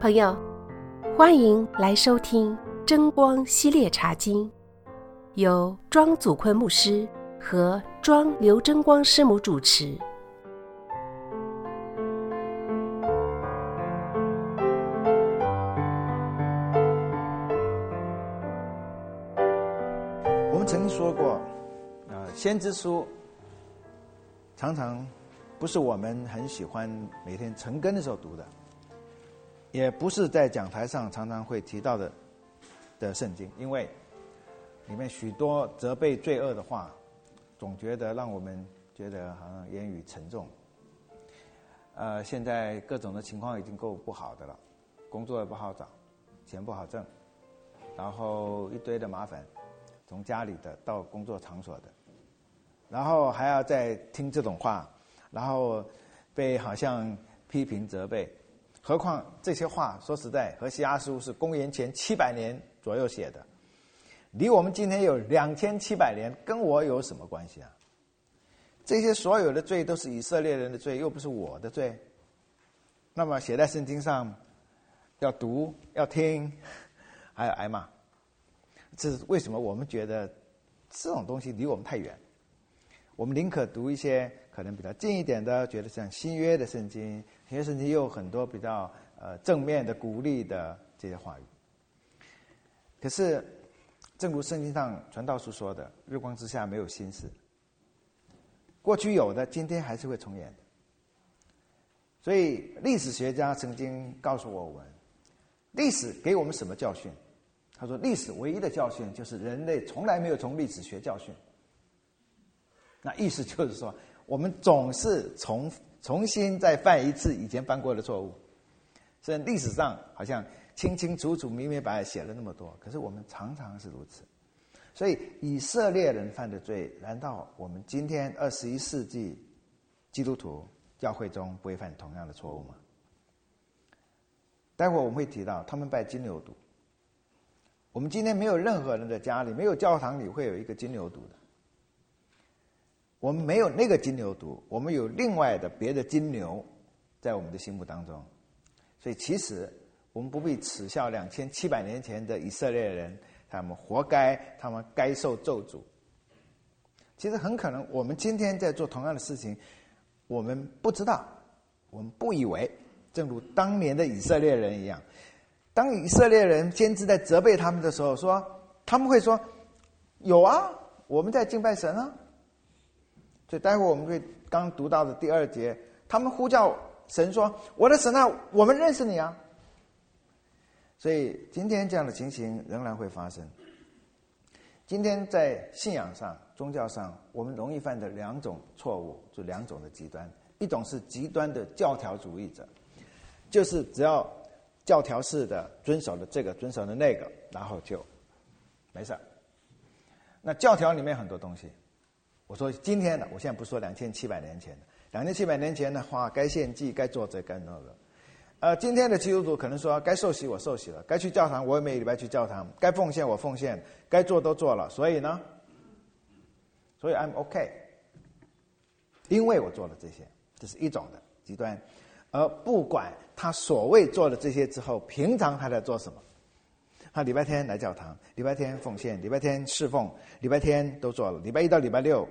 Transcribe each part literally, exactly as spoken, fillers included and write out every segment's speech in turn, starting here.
朋友，欢迎来收听真光系列茶经，由庄祖坤牧师和庄刘真光师母主持。 我们曾经说过，呃，先知书常常不是我们很喜欢每天晨更的时候读的，也不是在讲台上常常会提到的的圣经，因为里面许多责备罪恶的话，总觉得让我们觉得好像言语沉重。呃，现在各种的情况已经够不好的了，工作也不好找，钱不好挣，然后一堆的麻烦，从家里的到工作场所的，然后还要再听这种话，然后被好像批评责备。何况这些话说实在，何西阿书是公元前七百年左右写的，离我们今天有两千七百年，跟我有什么关系啊？这些所有的罪都是以色列人的罪，又不是我的罪。那么写在圣经上，要读要听，还要挨骂。这是为什么我们觉得这种东西离我们太远？我们宁可读一些可能比较近一点的，觉得像新约的圣经，新约圣经又有很多比较呃正面的鼓励的这些话语。可是正如圣经上传道书说的，日光之下没有新事，过去有的今天还是会重演的。所以历史学家曾经告诉我们，历史给我们什么教训？他说历史唯一的教训就是人类从来没有从历史学教训。那意思就是说，我们总是重重新再犯一次以前犯过的错误。虽然历史上好像清清楚楚、明明白白写了那么多，可是我们常常是如此。所以以色列人犯的罪，难道我们今天二十一世纪基督徒教会中不会犯同样的错误吗？待会儿我们会提到他们拜金牛犊。我们今天没有任何人的家里，没有教堂里会有一个金牛犊的。我们没有那个金牛犊，我们有另外的别的金牛在我们的心目当中。所以其实我们不必耻笑两千七百年前的以色列人，他们活该，他们该受咒诅。其实很可能我们今天在做同样的事情，我们不知道，我们不以为，正如当年的以色列人一样。当以色列人先知在责备他们的时候，说他们会说有啊，我们在敬拜神啊。所以待会儿我们会刚读到的第二节，他们呼叫神说，我的神啊，我们认识你啊。所以今天这样的情形仍然会发生。今天在信仰上、宗教上，我们容易犯的两种错误，就两种的极端。一种是极端的教条主义者，就是只要教条式的遵守了这个，遵守了那个，然后就没事。那教条里面很多东西，我说今天的，我现在不说两千七百年前的，两千七百年前的话，该献祭，该做这，该那个。呃，今天的基督徒可能说，该受洗我受洗了，该去教堂我也每个礼拜去教堂，该奉献我奉献，该做都做了，所以呢，所以 I'm OK， 因为我做了这些，这是一种的极端。而不管他所谓做了这些之后，平常他在做什么？他礼拜天来教堂，礼拜天奉献，礼拜天侍奉，礼拜天都做了，礼拜一到礼拜六，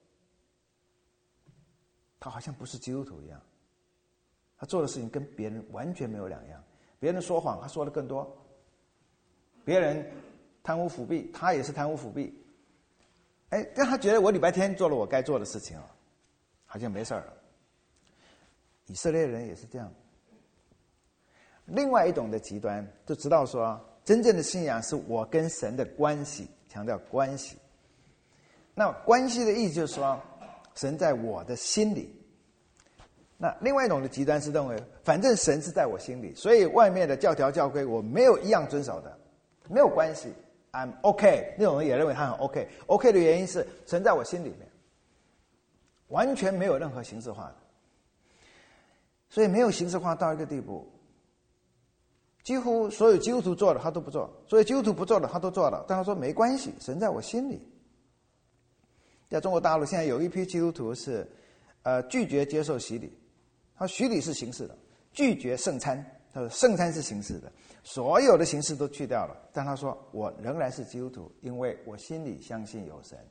他好像不是基督徒一样。他做的事情跟别人完全没有两样。别人说谎，他说的更多；别人贪污腐弊，他也是贪污腐弊。哎，但他觉得我礼拜天做了我该做的事情了，好像没事了。以色列人也是这样。另外一种的极端，就知道说，真正的信仰是我跟神的关系，强调关系。那关系的意思就是说，神在我的心里。那另外一种的极端是认为，反正神是在我心里，所以外面的教条教规我没有一样遵守的，没有关系 ，I'm OK。那种人也认为他很 OK。OK 的原因是神在我心里面，完全没有任何形式化的。所以没有形式化到一个地步，几乎所有基督徒做的他都不做，所有基督徒不做的他都做了，但他说没关系，神在我心里。在中国大陆现在有一批基督徒是呃拒绝接受洗礼，他洗礼是形式的， 拒绝圣餐。他说圣餐是形式的，所有的形式都去掉了。但他说我仍然是基督徒，因为我心里相信有神。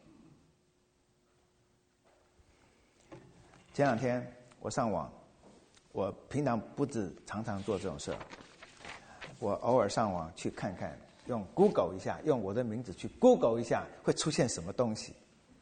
前两天我上网，我平常不止常常做这种事，我偶尔上网去看看，用 Google 一下，用我的名字去 Google 一下，会出现什么东西。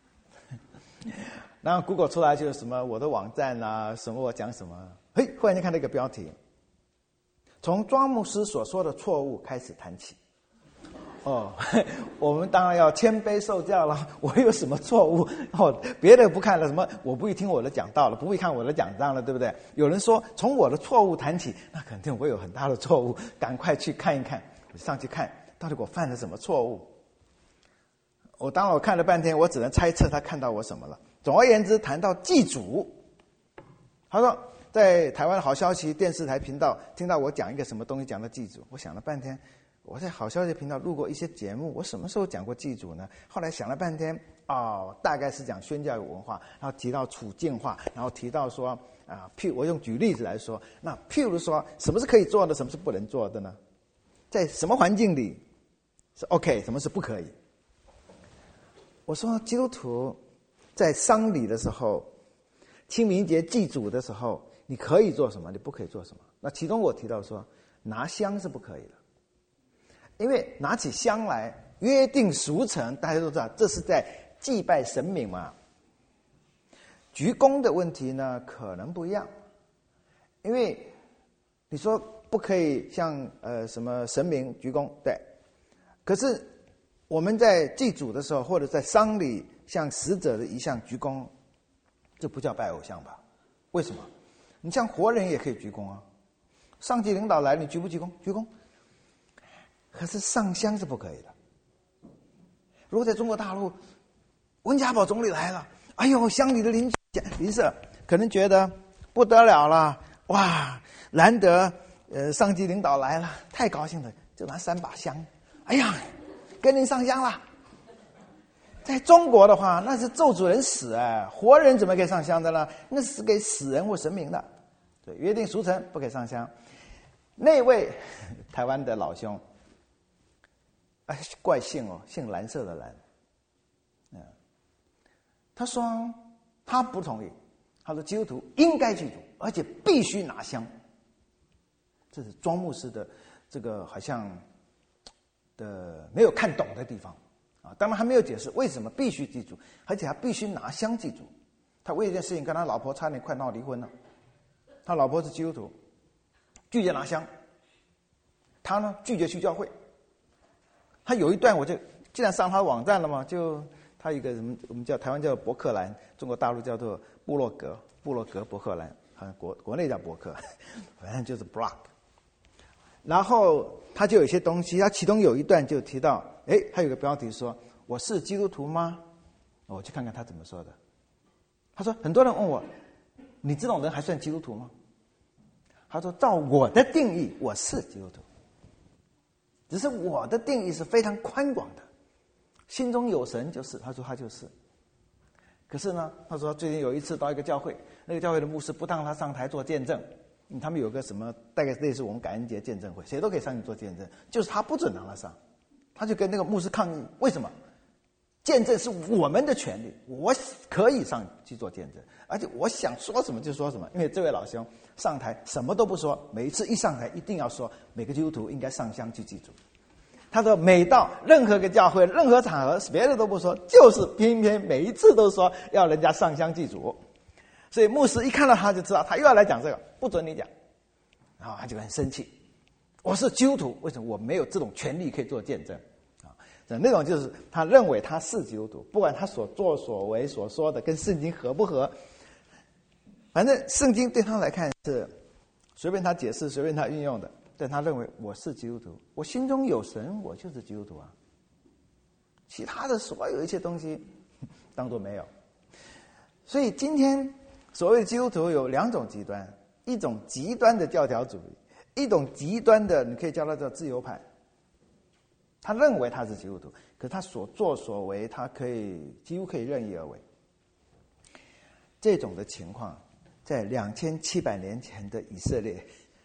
然后 Google 出来就是什么我的网站啊，什么我讲什么，嘿，忽然间看到一个标题，从庄牧师所说的错误开始谈起。哦，我们当然要谦卑受教了。我有什么错误？哦，别的不看了，什么我不会听我的讲道了，不会看我的讲章了，对不对？有人说从我的错误谈起，那肯定我有很大的错误，赶快去看一看，我上去看到底我犯了什么错误。我当我看了半天，我只能猜测他看到我什么了。总而言之，谈到祭祖，他说在台湾好消息电视台频道听到我讲一个什么东西，讲到祭祖，我想了半天。我在好消息频道录过一些节目，我什么时候讲过祭祖呢？后来想了半天，哦，大概是讲宣教文化，然后提到处境化，然后提到说啊，譬我用举例子来说，那譬如说什么是可以做的，什么是不能做的呢？在什么环境里是 OK， 什么是不可以？我说基督徒在丧礼的时候、清明节祭祖的时候，你可以做什么，你不可以做什么？那其中我提到说，拿香是不可以的。因为拿起香来约定俗成，大家都知道这是在祭拜神明嘛。鞠躬的问题呢可能不一样，因为你说不可以向呃什么神明鞠躬，对，可是我们在祭祖的时候或者在丧礼向死者的遗像鞠躬，这不叫拜偶像吧？为什么？你像活人也可以鞠躬啊，上级领导来你鞠不鞠躬？鞠躬。可是上香是不可以的。如果在中国大陆，温家宝总理来了，哎呦，乡里的邻邻舍可能觉得不得了了，哇，难得呃上级领导来了，太高兴了，就拿三把香，哎呀，跟您上香了。在中国的话，那是咒主人死哎，活人怎么可以上香的呢？那是给死人或神明的，对，约定俗成不可以上香。那位台湾的老兄。哎，怪姓哦，姓蓝色的蓝。嗯，他说他不同意，他说基督徒应该祭祖，而且必须拿香。这是庄牧师的这个好像的没有看懂的地方啊。当然还没有解释为什么必须祭祖，而且还必须拿香祭祖。他为一件事情跟他老婆差点快闹离婚了。他老婆是基督徒，拒绝拿香，他呢拒绝去教会。他有一段我就既然上他网站了嘛，就他一个什么我们叫台湾叫博客来，中国大陆叫做部落格，部落格博客来，好像国国内叫博客，反正就是 blog。然后他就有一些东西，他其中有一段就提到，哎，他有个标题说我是基督徒吗？我去看看他怎么说的。他说很多人问我，你这种人还算基督徒吗？他说照我的定义，我是基督徒。只是我的定义是非常宽广的，心中有神就是，他说他就是。可是呢，他说最近有一次到一个教会，那个教会的牧师不让他上台做见证，他们有个什么大概类似我们感恩节见证会，谁都可以上去做见证，就是他不准让他上，他就跟那个牧师抗议，为什么？见证是我们的权利，我可以上去做见证，而且我想说什么就说什么。因为这位老兄上台什么都不说，每一次一上台一定要说每个基督徒应该上香去祭祖。他说每到任何个教会任何场合别的都不说，就是偏偏每一次都说要人家上香祭祖。所以牧师一看到他就知道他又要来讲这个，不准你讲，然后他就很生气，我是基督徒，为什么我没有这种权利可以做见证？那种就是他认为他是基督徒，不管他所作所为所说的跟圣经合不合，反正圣经对他来看是随便他解释随便他运用的，但他认为我是基督徒，我心中有神，我就是基督徒啊，其他的所有一切东西当作没有。所以今天所谓的基督徒有两种极端，一种极端的教条主义，一种极端的你可以叫它叫自由派。他认为他是基督徒，可是他所作所为，他可以几乎可以任意而为。这种的情况，在两千七百年前的以色列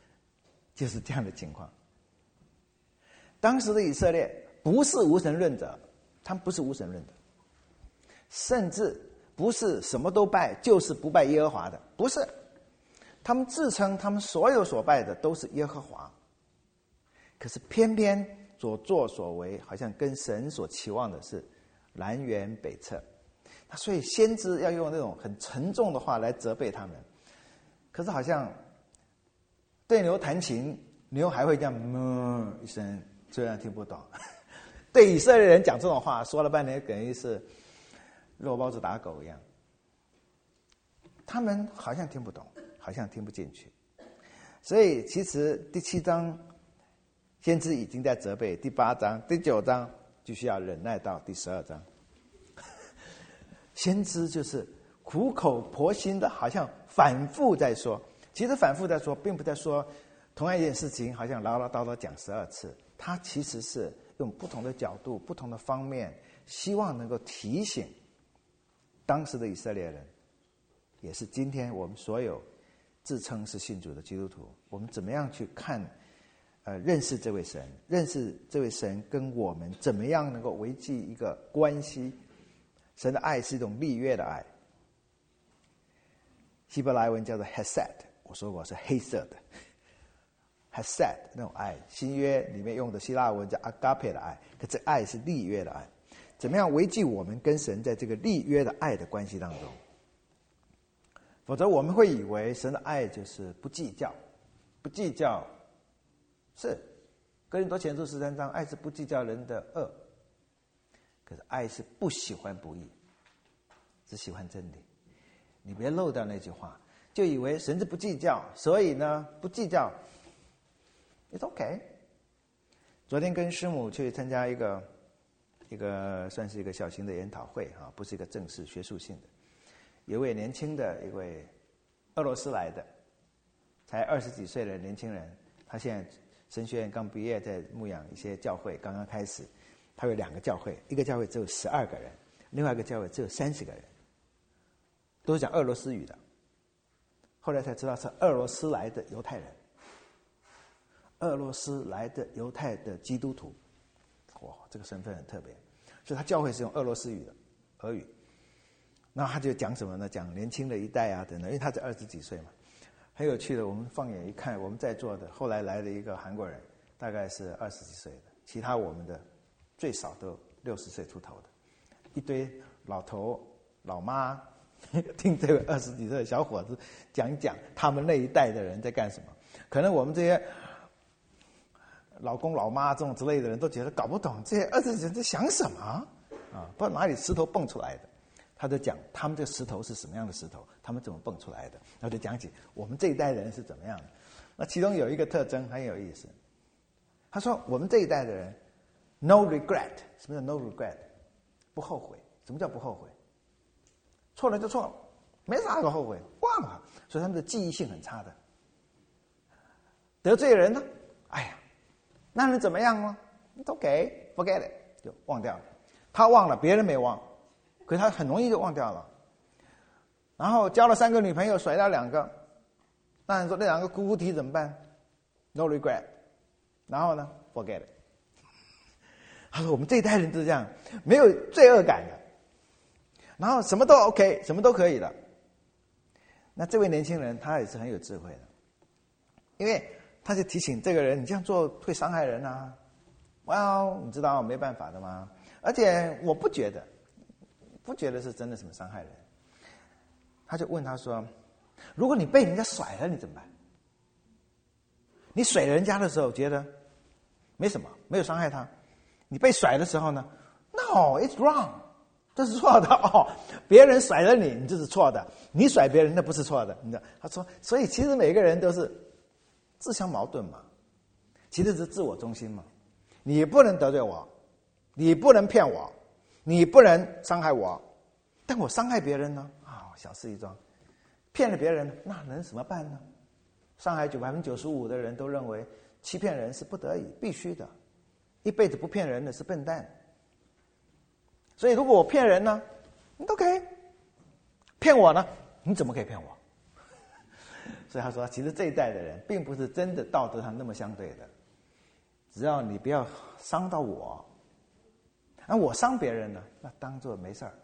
就是这样的情况。当时的以色列不是无神论者，他们不是无神论者，甚至不是什么都拜，就是不拜耶和华的，不是。他们自称他们所有所拜的都是耶和华，可是偏偏所作所为好像跟神所期望的是南辕北辙。那所以先知要用那种很沉重的话来责备他们，可是好像对牛弹琴，牛还会这样哞一声，虽然听不懂。对以色列人讲这种话，说了半天等于是肉包子打狗一样，他们好像听不懂，好像听不进去。所以其实第七章先知已经在责备，第八章第九章就需要忍耐到第十二章。先知就是苦口婆心的，好像反复在说，其实反复在说并不在说同样一件事情，好像唠唠叨叨讲十二次，他其实是用不同的角度不同的方面，希望能够提醒当时的以色列人，也是今天我们所有自称是信主的基督徒，我们怎么样去看呃，认识这位神，认识这位神跟我们怎么样能够维系一个关系。神的爱是一种立约的爱，希伯来文叫做 hesed， 我说过是黑色的 hesed 那种爱，新约里面用的希腊文叫 agape 的爱，可这爱是立约的爱。怎么样维系我们跟神在这个立约的爱的关系当中？否则我们会以为神的爱就是不计较，不计较是哥林多前书十三章，爱是不计较人的恶，可是爱是不喜欢不义，只喜欢真理。你别漏掉那句话，就以为神是不计较，所以呢不计较 It's okay。 昨天跟师母去参加一个一个算是一个小型的研讨会啊，不是一个正式学术性的。有一位年轻的一位俄罗斯来的才二十几岁的年轻人，他现在神学院刚毕业，在牧养一些教会，刚刚开始。他有两个教会，一个教会只有十二个人，另外一个教会只有三十个人，都是讲俄罗斯语的。后来才知道是俄罗斯来的犹太人，俄罗斯来的犹太的基督徒，哇，这个身份很特别。所以他教会是用俄罗斯语的俄语。那他就讲什么呢？讲年轻的一代啊等等，因为他才二十几岁嘛。很有趣的，我们放眼一看，我们在座的后来来的一个韩国人，大概是二十几岁的，其他我们的最少都六十岁出头的，一堆老头老妈听这个二十几岁的小伙子讲讲他们那一代的人在干什么。可能我们这些老公老妈这种之类的人都觉得搞不懂这些二十几岁在想什么啊，不知道哪里石头蹦出来的。他就讲他们这个石头是什么样的石头，他们怎么蹦出来的，然后就讲起我们这一代人是怎么样的。那其中有一个特征很有意思，他说我们这一代的人 no regret。 什么叫 no regret？ 不后悔。什么叫不后悔？错了就错了，没啥可后悔，忘了。所以他们的记忆性很差的。得罪人呢，哎呀，那能怎么样吗？ It's okay, forget it， 就忘掉了。他忘了，别人没忘，可是他很容易就忘掉了。然后交了三个女朋友，甩掉两个，那你说那两个哭哭啼怎么办？ No regret。 然后呢 forget it。 他说我们这一代人都是这样，没有罪恶感的，然后什么都 OK， 什么都可以的。那这位年轻人他也是很有智慧的，因为他就提醒这个人，你这样做会伤害人啊。Well， 你知道没办法的嘛。而且我不觉得不觉得是真的什么伤害人。他就问他说，如果你被人家甩了你怎么办？你甩人家的时候觉得没什么，没有伤害他。你被甩的时候呢 No, it's wrong， 这是错的哦。别人甩了你，你这是错的，你甩别人那不是错的。你知道他说，所以其实每个人都是自相矛盾嘛，其实是自我中心嘛。你不能得罪我，你不能骗我，你不能伤害我，但我伤害别人呢，啊、哦，小事一桩。骗了别人，那能怎么办呢？上海百分之九十五的人都认为欺骗人是不得已必须的，一辈子不骗人的是笨蛋。所以如果我骗人呢，你都可以骗我呢，你怎么可以骗我？ 所以他说，其实这一代的人并不是真的道德上那么相对的，只要你不要伤到我，而我伤别人呢，那当作没事儿。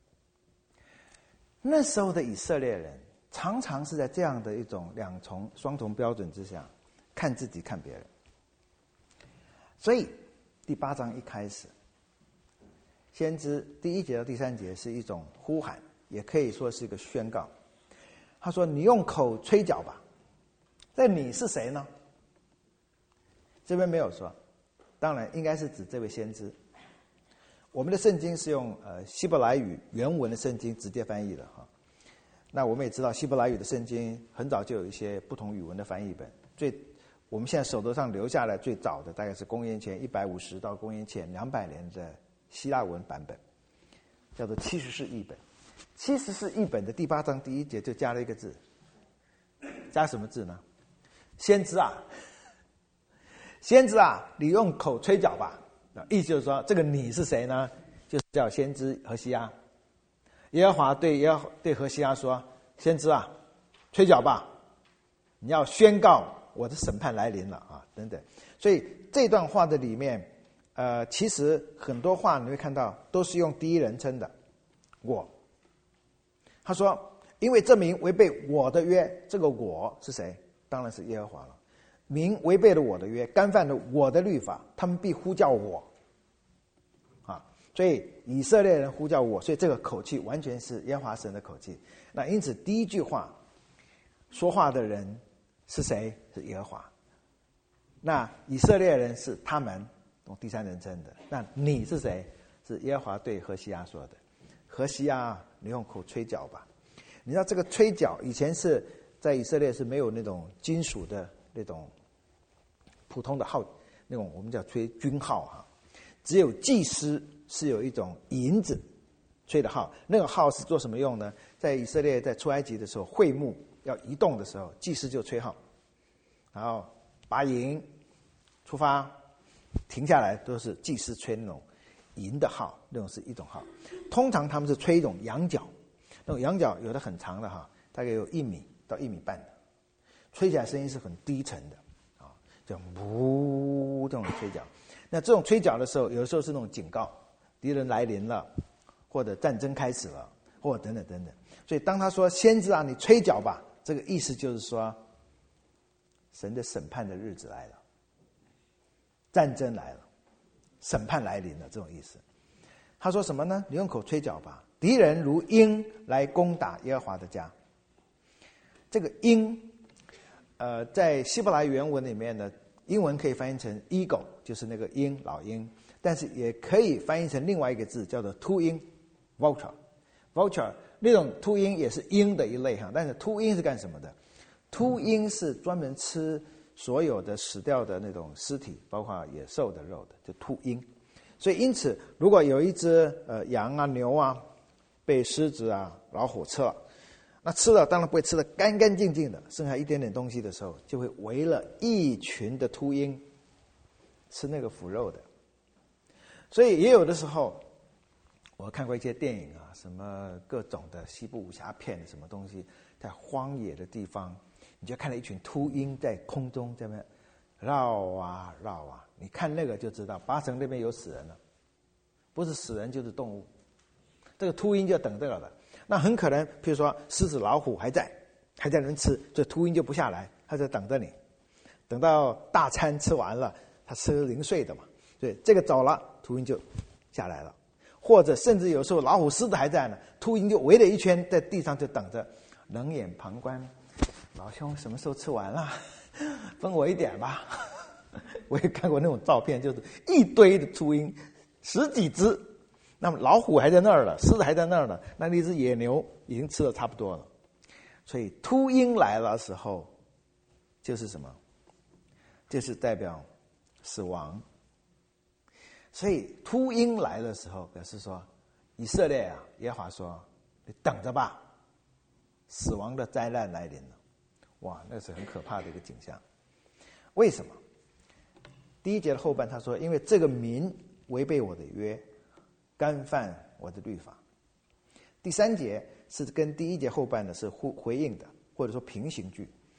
那时候的以色列人常常是在这样的一种两重双重标准之下看自己看别人。所以第八章一开始，先知第一节到第三节是一种呼喊，也可以说是一个宣告。他说，你用口吹角吧。这你是谁呢？这边没有说，当然应该是指这位先知。我们的圣经是用呃希伯来语原文的圣经直接翻译的哈。那我们也知道希伯来语的圣经很早就有一些不同语文的翻译本，最我们现在手头上留下来最早的大概是公元前一百五十到公元前两百年的希腊文版本，叫做七十士译本。七十士译本的第八章第一节就加了一个字，加什么字呢？先知啊，先知啊，你用口吹角吧。意思就是说，这个你是谁呢？就是叫先知何西阿。耶和华对耶和对何西阿说：“先知啊，吹角吧，你要宣告我的审判来临了啊！”等等。所以这段话的里面，呃，其实很多话你会看到都是用第一人称的，我。他说：“因为这民违背我的约，这个我是谁？当然是耶和华了。民违背了我的约，干犯了我的律法，他们必呼叫我。”啊，所以以色列人呼叫我，所以这个口气完全是耶和华神的口气。那因此第一句话说话的人是谁？是耶和华。那以色列人是他们，用第三人称的。那你是谁？是耶和华对何西阿说的。何西阿，你用口吹角吧。你知道这个吹角以前是在以色列是没有那种金属的那种普通的号，那种我们叫吹军号哈，只有祭司是有一种银子吹的号。那个号是做什么用呢？在以色列在出埃及的时候，会幕要移动的时候，祭司就吹号，然后拔营出发停下来，都是祭司吹那种银的号，那种是一种号。通常他们是吹一种羊角，那种羊角有的很长的哈，大概有一米到一米半的，吹起来声音是很低沉的啊，叫呜这种吹角。那这种吹角的时候，有的时候是那种警告，敌人来临了，或者战争开始了，或者等等等等。所以当他说先知啊，你吹角吧，这个意思就是说，神的审判的日子来了，战争来了，审判来临了，这种意思。他说什么呢？你用口吹角吧，敌人如鹰来攻打耶和华的家。这个鹰，呃，在希伯来原文里面呢，英文可以翻译成 eagle， 就是那个鹰，老鹰，但是也可以翻译成另外一个字，叫做秃鹰 vulture。vulture 那种秃鹰也是鹰的一类哈，但是秃鹰是干什么的？秃鹰是专门吃所有的死掉的那种尸体，包括野兽的肉的，就秃鹰。所以因此，如果有一只呃羊啊、牛啊被狮子啊、老虎吃了，那吃了当然不会吃得干干净净的，剩下一点点东西的时候，就会围了一群的秃鹰吃那个腐肉的。所以也有的时候，我看过一些电影啊，什么各种的西部武侠片，什么东西，在荒野的地方，你就看到一群秃鹰在空中这边绕啊绕啊，你看那个就知道，八成那边有死人了，不是死人就是动物。这个秃鹰就等这个了，那很可能，譬如说狮子、老虎还在，还在那边吃，这秃鹰就不下来，它在等着你，等到大餐吃完了，它吃零碎的嘛，所以这个走了，秃鹰就下来了。或者甚至有时候老虎、狮子还在呢，秃鹰就围了一圈在地上就等着，冷眼旁观，老兄什么时候吃完了？分我一点吧。我也看过那种照片，就是一堆的秃鹰，十几只，那么老虎还在那儿了，狮子还在那儿了，那一只野牛已经吃的差不多了。所以秃鹰来的时候，就是什么？就是代表死亡。所以秃鹰来的时候，表示说，以色列啊，耶和华说，你等着吧，死亡的灾难来临了。哇，那是很可怕的一个景象。为什么？第一节的后半他说，因为这个民违背我的约，干犯我的律法。第三节是跟第一节后半的是互回应的，或者说平行句。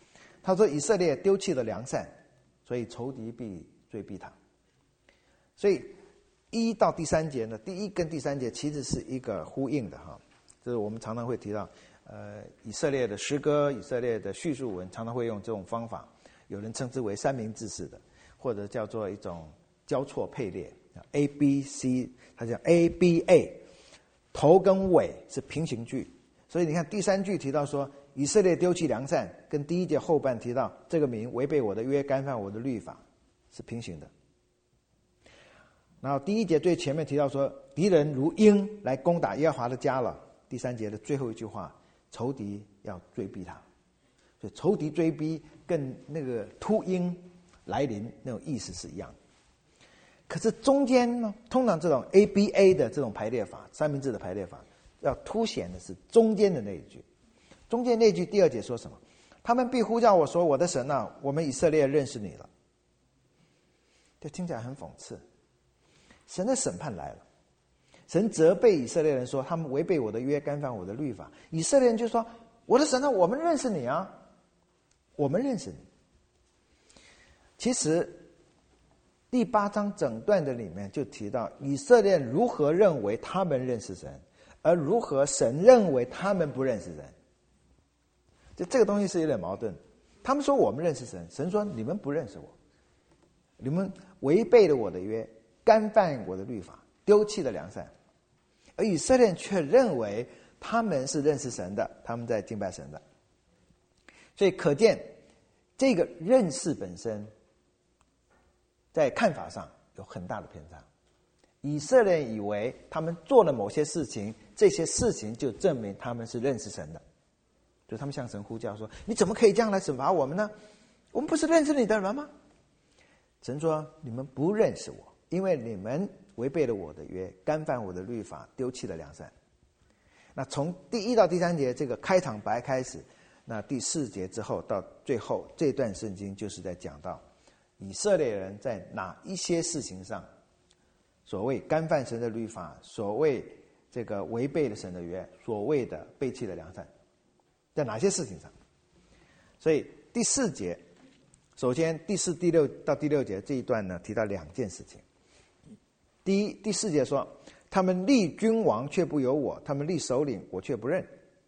他说以色列丢弃了良善，所以仇敌必追逼他。所以一到第三节呢，第一跟第三节其实是一个呼应的哈，就是我们常常会提到，呃，以色列的诗歌、以色列的叙述文常常会用这种方法，有人称之为三明治式的，或者叫做一种交错配列 ，A B C， 它叫 A B A， 头跟尾是平行句，所以你看第三句提到说以色列丢弃良善，跟第一节后半提到这个民违背我的约，干犯我的律法，是平行的。然后第一节最前面提到说敌人如鹰来攻打耶和华的家了，第三节的最后一句话，仇敌要追逼他，所以仇敌追逼跟那个秃鹰来临那种意思是一样的。可是中间呢，通常这种 A B A 的这种排列法，三明治的排列法，要凸显的是中间的那一句。中间那句第二节说什么？他们必呼叫我说，我的神啊，我们以色列认识你了。这听起来很讽刺。神的审判来了，神责备以色列人说他们违背我的约，干犯我的律法。以色列人就说，我的神啊，我们认识你啊，我们认识你。其实第八章整段的里面就提到以色列人如何认为他们认识神，而如何神认为他们不认识神。就这个东西是有点矛盾，他们说我们认识神，神说你们不认识我，你们违背了我的约，干犯我的律法，丢弃了良善。而以色列人却认为他们是认识神的，他们在敬拜神的。所以可见这个认识本身在看法上有很大的偏差。以色列人以为他们做了某些事情，这些事情就证明他们是认识神的，就他们向神呼叫说，你怎么可以这样来惩罚我们呢？我们不是认识你的人吗？神说你们不认识我，因为你们违背了我的约，干犯我的律法，丢弃了良善。那从第一到第三节这个开场白开始，那第四节之后到最后这段圣经就是在讲到以色列人在哪一些事情上，所谓干犯神的律法，所谓这个违背了神的约，所谓的背弃了良善，在哪些事情上。所以第四节，首先第四第六到第六节这一段呢，提到两件事情。第一，第四节说他们立君王却不由我，他们立首领我却不认。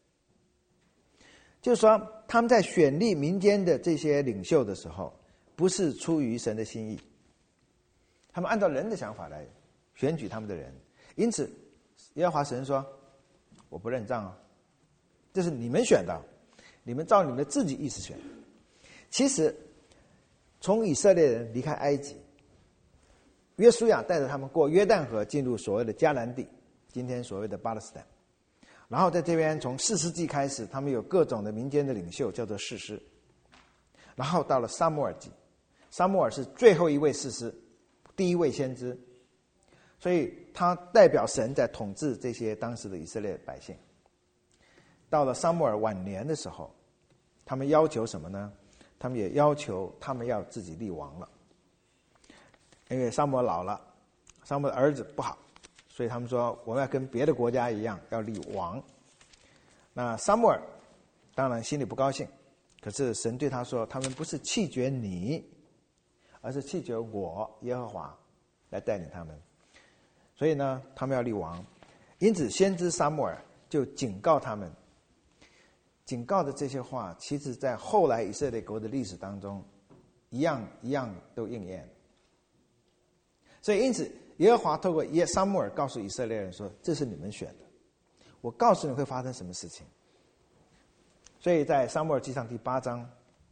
就是说他们在选立民间的这些领袖的时候，不是出于神的心意，他们按照人的想法来选举他们的人。因此耶和华神说我不认账啊，这是你们选的，你们照你们的自己意思选。其实从以色列人离开埃及，约书亚带着他们过约旦河，进入所谓的迦南地，今天所谓的巴勒斯坦。然后在这边从士师记开始，他们有各种的民间的领袖，叫做士师。然后到了撒母耳记，撒母耳是最后一位士师，第一位先知，所以他代表神在统治这些当时的以色列百姓。到了撒母耳晚年的时候，他们要求什么呢？他们也要求他们要自己立王了，因为撒母耳老了，撒母耳儿子不好，所以他们说我们要跟别的国家一样要立王。那撒母耳当然心里不高兴，可是神对他说，他们不是弃绝你，而是弃绝我耶和华来带领他们，所以呢他们要立王。因此先知撒母耳就警告他们，警告的这些话其实在后来以色列国的历史当中一样一样都应验。所以因此耶和华透过耶撒母耳告诉以色列人说，这是你们选的，我告诉你会发生什么事情。所以在撒母耳记上第八章，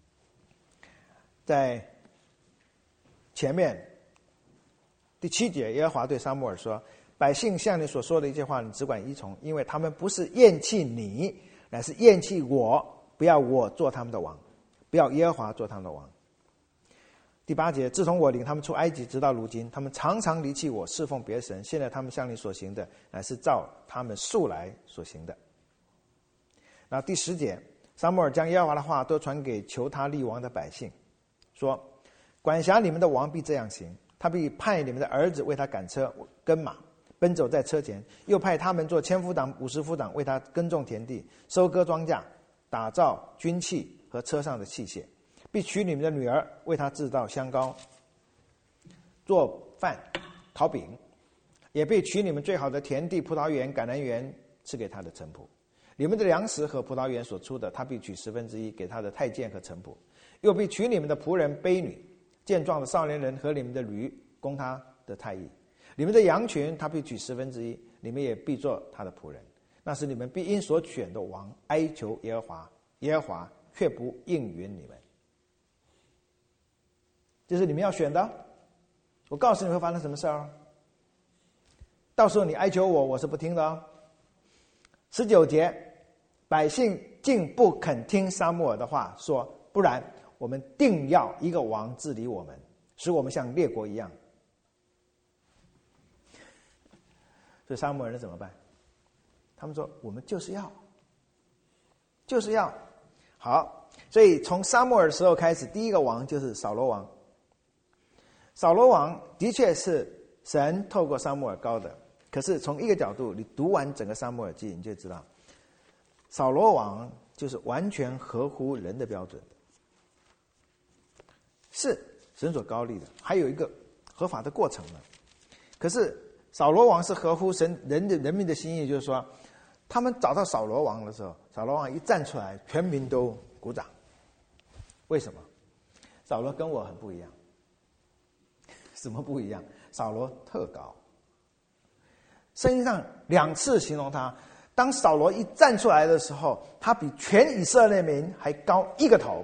在前面第七节，耶和华对撒母耳说，百姓向你所说的一切话你只管依从，因为他们不是厌弃你，乃是厌弃我，不要我做他们的王，不要耶和华做他们的王。第八节，自从我领他们出埃及直到如今，他们常常离弃我，侍奉别神，现在他们向你所行的乃是照他们素来所行的。然后第十节，撒母耳将耶和华的话都传给求他立王的百姓，说，管辖你们的王必这样行，他必派你们的儿子为他赶车跟马，奔走在车前，又派他们做千夫长五十夫长，为他耕种田地，收割庄稼，打造军器和车上的器械， 必娶你们的女儿，为他制造香膏，做饭、烤饼，也必娶你们最好的田地、葡萄园、橄榄园，赐给他的臣仆。你们的粮食和葡萄园所出的，他必取十分之一给他的太监和臣仆，又必娶你们的仆人、婢女、健壮的少年人和你们的驴，供他的太医。你们的羊群，他必取十分之一，你们也必做他的仆人。那时你们必因所选的王哀求耶和华，耶和华却不应允你们。这是你们要选的，我告诉你会发生什么事儿。到时候你哀求我，我是不听的哦。十九节，百姓竟不肯听撒母耳的话，说不然我们定要一个王治理我们，使我们像列国一样。所以撒母耳人怎么办？他们说我们就是要就是要好。所以从撒母耳的时候开始，第一个王就是扫罗王。扫罗王的确是神透过撒母耳膏的，可是从一个角度，你读完整个撒母耳记，你就知道扫罗王就是完全合乎人的标准的，是神所膏立的，还有一个合法的过程呢。可是扫罗王是合乎神人的人民的心意，就是说他们找到扫罗王的时候，扫罗王一站出来，全民都鼓掌。为什么？扫罗跟我很不一样。什么不一样？扫罗特高。圣经上两次形容他，当扫罗一站出来的时候，他比全以色列民还高一个头。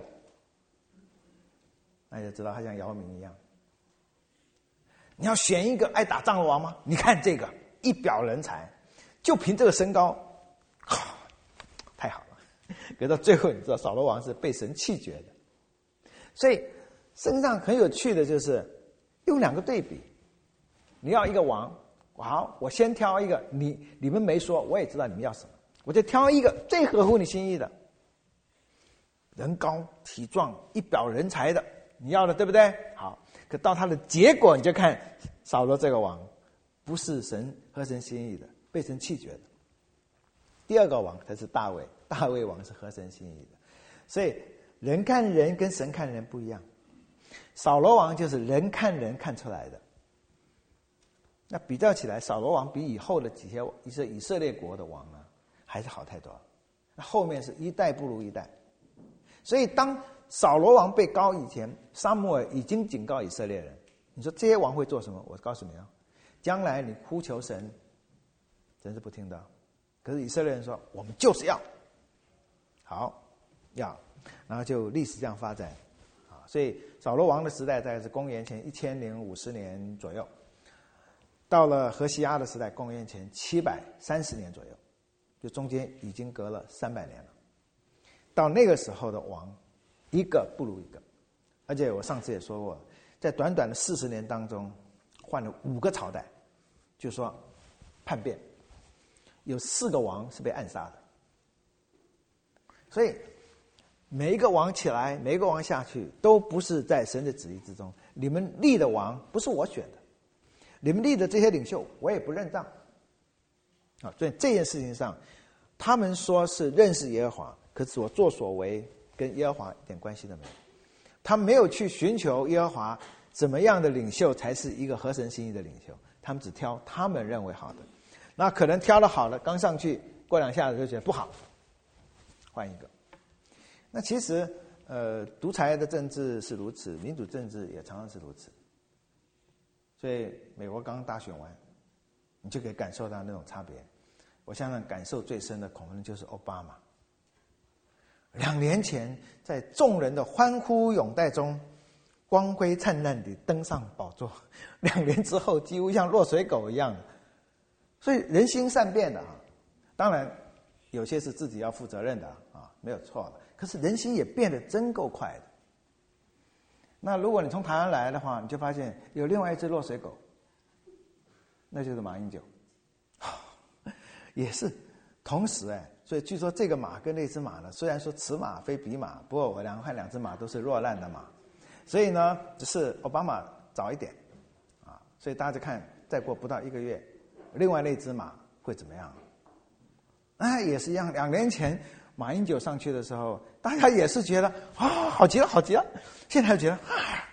那就知道他像姚明一样。你要选一个爱打仗的王吗？你看这个一表人才，就凭这个身高，太好了。可到最后，你知道扫罗王是被神弃绝的。所以圣经上很有趣的就是用两个对比。你要一个王，好，我先挑一个，你你们没说，我也知道你们要什么，我就挑一个最合乎你心意的，人高体壮一表人才的，你要的对不对？好，可到他的结果，你就看扫罗这个王不是神合神心意的，被神弃绝的。第二个王才是大卫，大卫王是合神心意的。所以人看人跟神看人不一样，扫罗王就是人看人看出来的。那比较起来，扫罗王比以后的几些一些以色列国的王呢，还是好太多了。那后面是一代不如一代。所以当扫罗王被膏以前，撒母耳已经警告以色列人，你说这些王会做什么？我告诉你啊，将来你呼求神，神是不听的。可是以色列人说，我们就是要，好，要，然后就历史这样发展啊。所以扫罗王的时代大概是公元前一千零五十年左右，到了何西阿的时代，公元前七百三十年左右，就中间已经隔了三百年了。到那个时候的王，一个不如一个，而且我上次也说过，在短短的四十年当中，换了五个朝代，就说叛变，有四个王是被暗杀的。所以每一个王起来，每一个王下去，都不是在神的旨意之中。你们立的王不是我选的，你们立的这些领袖，我也不认账。啊，所以这件事情上，他们说是认识耶和华，可是所作所为跟耶和华一点关系都没有。他们没有去寻求耶和华怎么样的领袖才是一个合神心意的领袖，他们只挑他们认为好的。那可能挑了好了，刚上去过两下子就觉得不好，换一个。那其实呃，独裁的政治是如此，民主政治也常常是如此。所以美国刚大选完，你就可以感受到那种差别。我相信感受最深的可能就是奥巴马。两年前在众人的欢呼拥戴中，光辉灿烂地登上宝座，两年之后几乎像落水狗一样。所以人心善变的啊，当然有些是自己要负责任的啊，没有错的。可是人心也变得真够快的。那如果你从台湾来的话，你就发现有另外一只落水狗，那就是马英九，也是同时哎，所以据说这个马跟那只马呢，虽然说此马非彼马，不过我两看两只马都是落难的马，所以呢，只是奥巴马早一点啊，所以大家就看再过不到一个月，另外那只马会怎么样？啊，也是一样，两年前马英九上去的时候，大家也是觉得啊，好极了，好极了。现在又觉得啊，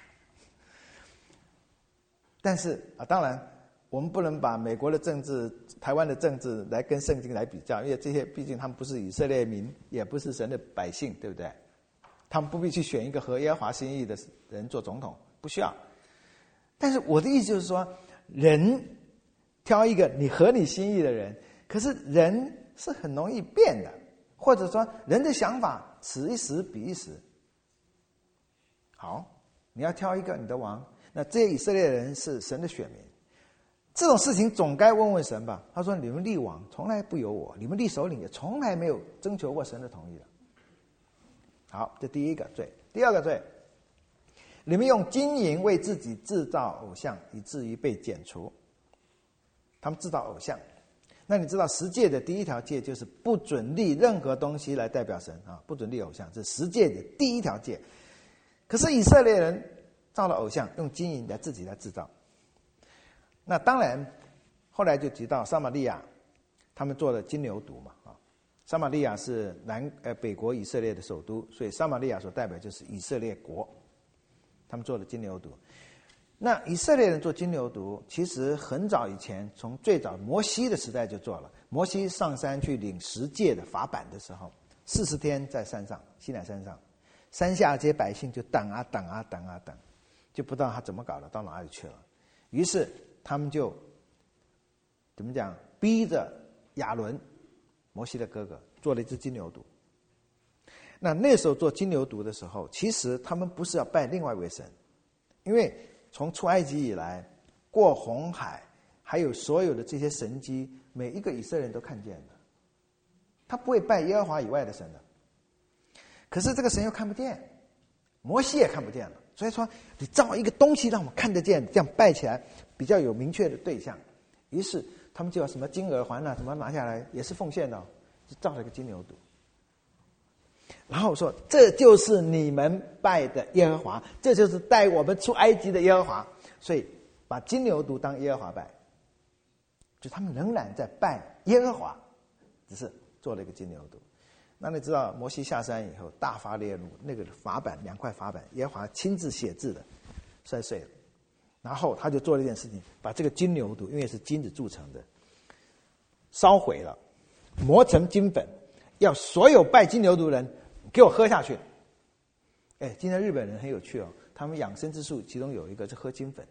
但是啊，当然我们不能把美国的政治、台湾的政治来跟圣经来比较，因为这些毕竟他们不是以色列民，也不是神的百姓，对不对？他们不必去选一个合耶和华心意的人做总统，不需要。但是我的意思就是说，人挑一个你合你心意的人，可是人是很容易变的，或者说人的想法此一时彼一时。好，你要挑一个你的王，那这些以色列人是神的选民，这种事情总该问问神吧。他说你们立王从来不由我，你们立首领也从来没有征求过神的同意的。好，这第一个罪。第二个罪，你们用金银为自己制造偶像，以至于被剪除。他们制造偶像，那你知道十诫的第一条诫就是不准立任何东西来代表神啊，不准立偶像，这是十诫的第一条诫。可是以色列人造了偶像，用金银来自己来制造。那当然，后来就提到撒玛利亚，他们做了金牛犊嘛啊。撒玛利亚是南呃北国以色列的首都，所以撒玛利亚所代表就是以色列国。他们做了金牛犊。那以色列人做金牛犊，其实很早以前，从最早摩西的时代就做了。摩西上山去领十诫的法版的时候，四十天在山上，西乃山上，山下这些百姓就等啊等啊等啊等，就不知道他怎么搞的，到哪里去了。于是他们就怎么讲，逼着亚伦，摩西的哥哥，做了一只金牛犊。那那时候做金牛犊的时候，其实他们不是要拜另外一位神，因为从出埃及以来，过红海，还有所有的这些神迹，每一个以色列人都看见的。他不会拜耶和华以外的神的。可是这个神又看不见，摩西也看不见了。所以说，你造一个东西让我们看得见，这样拜起来比较有明确的对象。于是他们就要什么金耳环啊，什么拿下来也是奉献的，就造了一个金牛犊。然后说，这就是你们拜的耶和华，这就是带我们出埃及的耶和华。所以把金牛犊当耶和华拜，就他们仍然在拜耶和华，只是做了一个金牛犊。那你知道摩西下山以后大发烈怒，那个法版两块法版耶和华亲自写字的摔碎了，然后他就做了一件事情，把这个金牛犊，因为是金子铸成的，烧毁了，磨成金粉，要所有拜金牛犊的人给我喝下去。哎，今天日本人很有趣哦，他们养生之术其中有一个是喝金粉，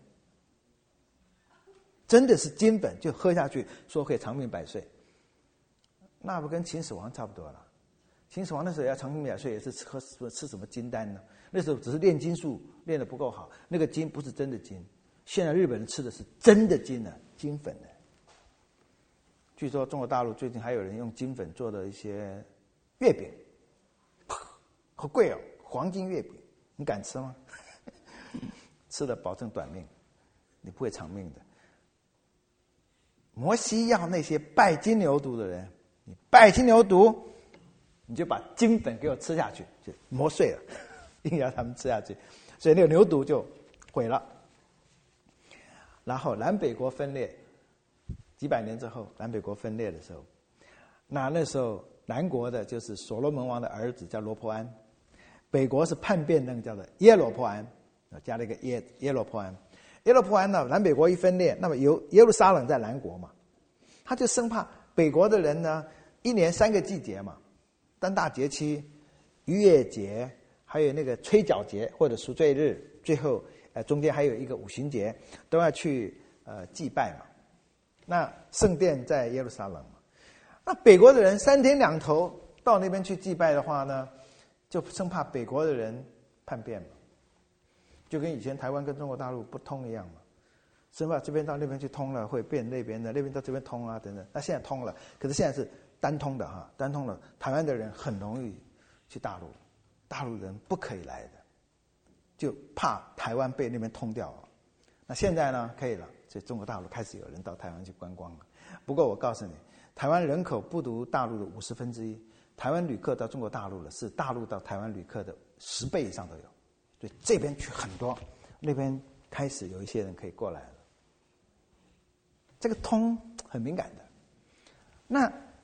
真的是金粉就喝下去，说可以长命百岁。那不跟秦始皇差不多了？秦始皇那时候要长命百岁，也是吃喝吃什么金丹呢？那时候只是炼金术练得不够好，那个金不是真的金。现在日本人吃的是真的金呢，金粉呢。据说中国大陆最近还有人用金粉做的一些月饼，好贵哦，黄金月饼，你敢吃吗？吃了保证短命，你不会长命的。摩西要那些拜金牛犊的人，你拜金牛犊，你就把金粉给我吃下去，就磨碎了，硬要他们吃下去，所以那个牛犊就毁了。然后南北国分裂，几百年之后，南北国分裂的时候，那那时候南国的就是所罗门王的儿子叫罗波安，北国是叛变那个叫做耶罗波安，加了一个耶耶罗波安。耶罗波安呢，南北国一分裂，那么由耶路撒冷在南国嘛，他就生怕北国的人呢，一年三个季节嘛，三大节期，逾越节，还有那个吹角节或者赎罪日，最后呃中间还有一个五旬节，都要去呃祭拜嘛。那圣殿在耶路撒冷嘛，那北国的人三天两头到那边去祭拜的话呢，就生怕北国的人叛变嘛，就跟以前台湾跟中国大陆不通一样嘛，生怕这边到那边去通了会变那边的，那边到这边通啊等等。那现在通了，可是现在是单通的哈，单通了，台湾的人很容易去大陆，大陆人不可以来的，就怕台湾被那边通掉了。那现在呢，可以了，所以中国大陆开始有人到台湾去观光了。不过我告诉你，台湾人口不足大陆的五十分之一，台湾旅客到中国大陆了，是大陆到台湾旅客的十倍以上都有，所以这边去很多，那边开始有一些人可以过来了。这个通很敏感的。那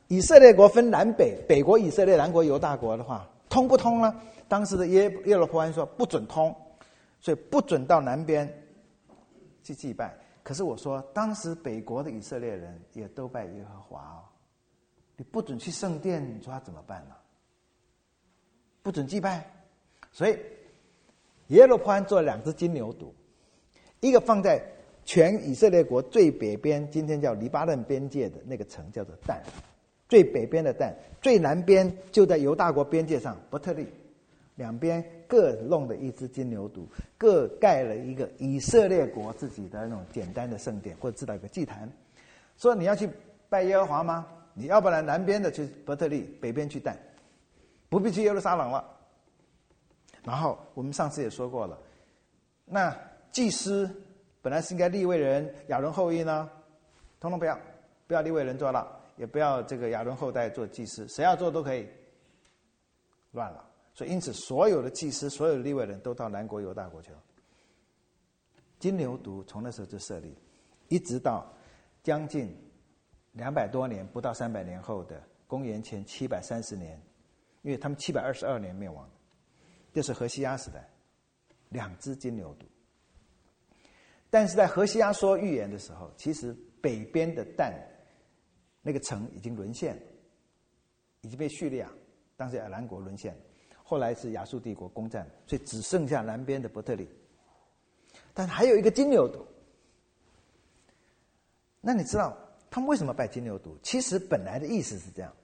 以色列国分南北，北国以色列，南国犹大国的话，通不通呢？当时的耶耶罗波安说不准通，所以不准到南边去祭拜。可是我说，当时北国的以色列人也都拜耶和华哦，你不准去圣殿，你说他怎么办呢？不准祭拜，所以耶罗波安做了两只金牛犊，一个放在全以色列国最北边，今天叫黎巴嫩边界的那个城叫做但，最北边的但，最南边就在犹大国边界上伯特利，两边各弄了一只金牛犊，各盖了一个以色列国自己的那种简单的圣殿，或者知道一个祭坛。说你要去拜耶和华吗？你要不然南边的去伯特利，北边去但，不必去耶路撒冷了。然后我们上次也说过了，那祭司本来是应该利未人亚伦后裔呢，统统不要，不要利未人做了，也不要这个亚伦后代做祭司，谁要做都可以，乱了。所以因此所有的祭司，所有的利未人都到南国犹大国去了。金牛犊从那时候就设立，一直到将近两百多年，不到三百年后的公元前七百三十年，因为他们七百二十二年灭亡，就是何西阿时代，两只金牛犊。但是在何西阿说预言的时候，其实北边的但那个城已经沦陷了，已经被叙利亚当时亚兰国沦陷了，后来是亚述帝国攻占，所以只剩下南边的伯特利。但还有一个金牛犊，那你知道他们为什么拜金牛犊？其实本来的意思是这样，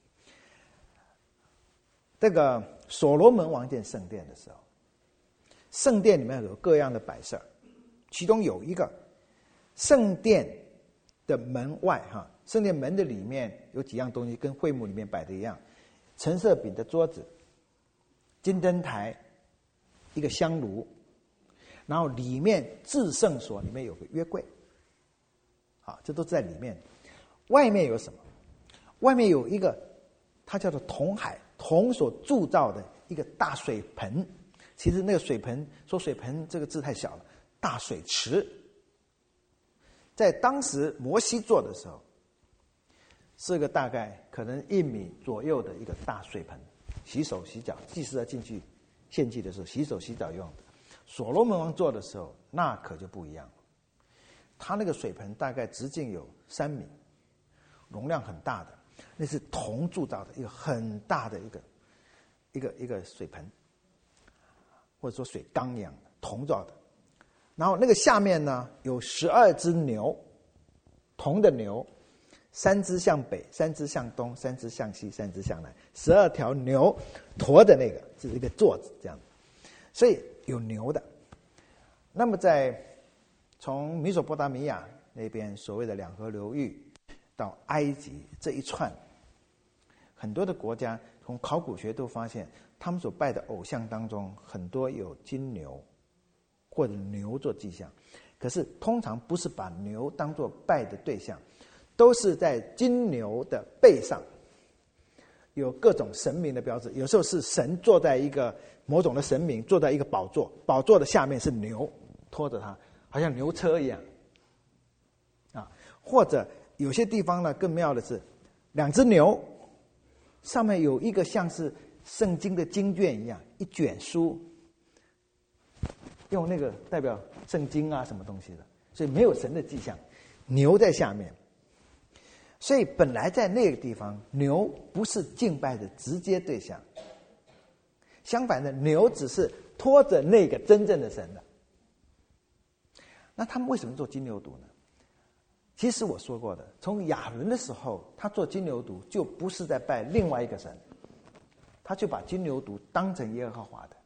这个所罗门王建圣殿的时候，圣殿里面有各样的摆设，其中有一个圣殿的门外哈，圣殿门的里面有几样东西跟会幕里面摆的一样，陈设饼的桌子，金灯台，一个香炉，然后里面至圣所里面有个约柜，好，这都在里面。外面有什么？外面有一个它叫做铜海，铜所铸造的一个大水盆，其实那个水盆，说水盆这个字太小了，大水池。在当时摩西做的时候，是个大概可能一米左右的一个大水盆，洗手洗脚，祭司要进去献祭的时候洗手洗脚用的。所罗门王做的时候，那可就不一样了。他那个水盆大概直径有三米，容量很大的，那是铜铸造的一个很大的一个一个一个水盆，或者说水缸一样的铜造的。然后那个下面呢有十二只牛，铜的牛，三只向北，三只向东，三只向西，三只向南，十二条牛驮的那个是一个座子这样，所以有牛的。那么在从米索波达米亚那边所谓的两河流域到埃及这一串，很多的国家从考古学都发现，他们所拜的偶像当中很多有金牛或者牛做迹象，可是通常不是把牛当作拜的对象，都是在金牛的背上有各种神明的标志，有时候是神坐在一个某种的神明坐在一个宝座，宝座的下面是牛拖着它，好像牛车一样啊。或者有些地方呢更妙的是，两只牛上面有一个像是圣经的经卷一样一卷书，用那个代表圣经啊什么东西的，所以没有神的迹象，牛在下面。所以本来在那个地方，牛不是敬拜的直接对象，相反的，牛只是拖着那个真正的神的。那他们为什么做金牛犊呢？其实我说过的，从亚伦的时候，他做金牛犊就不是在拜另外一个神，他就把金牛犊当成耶和华的。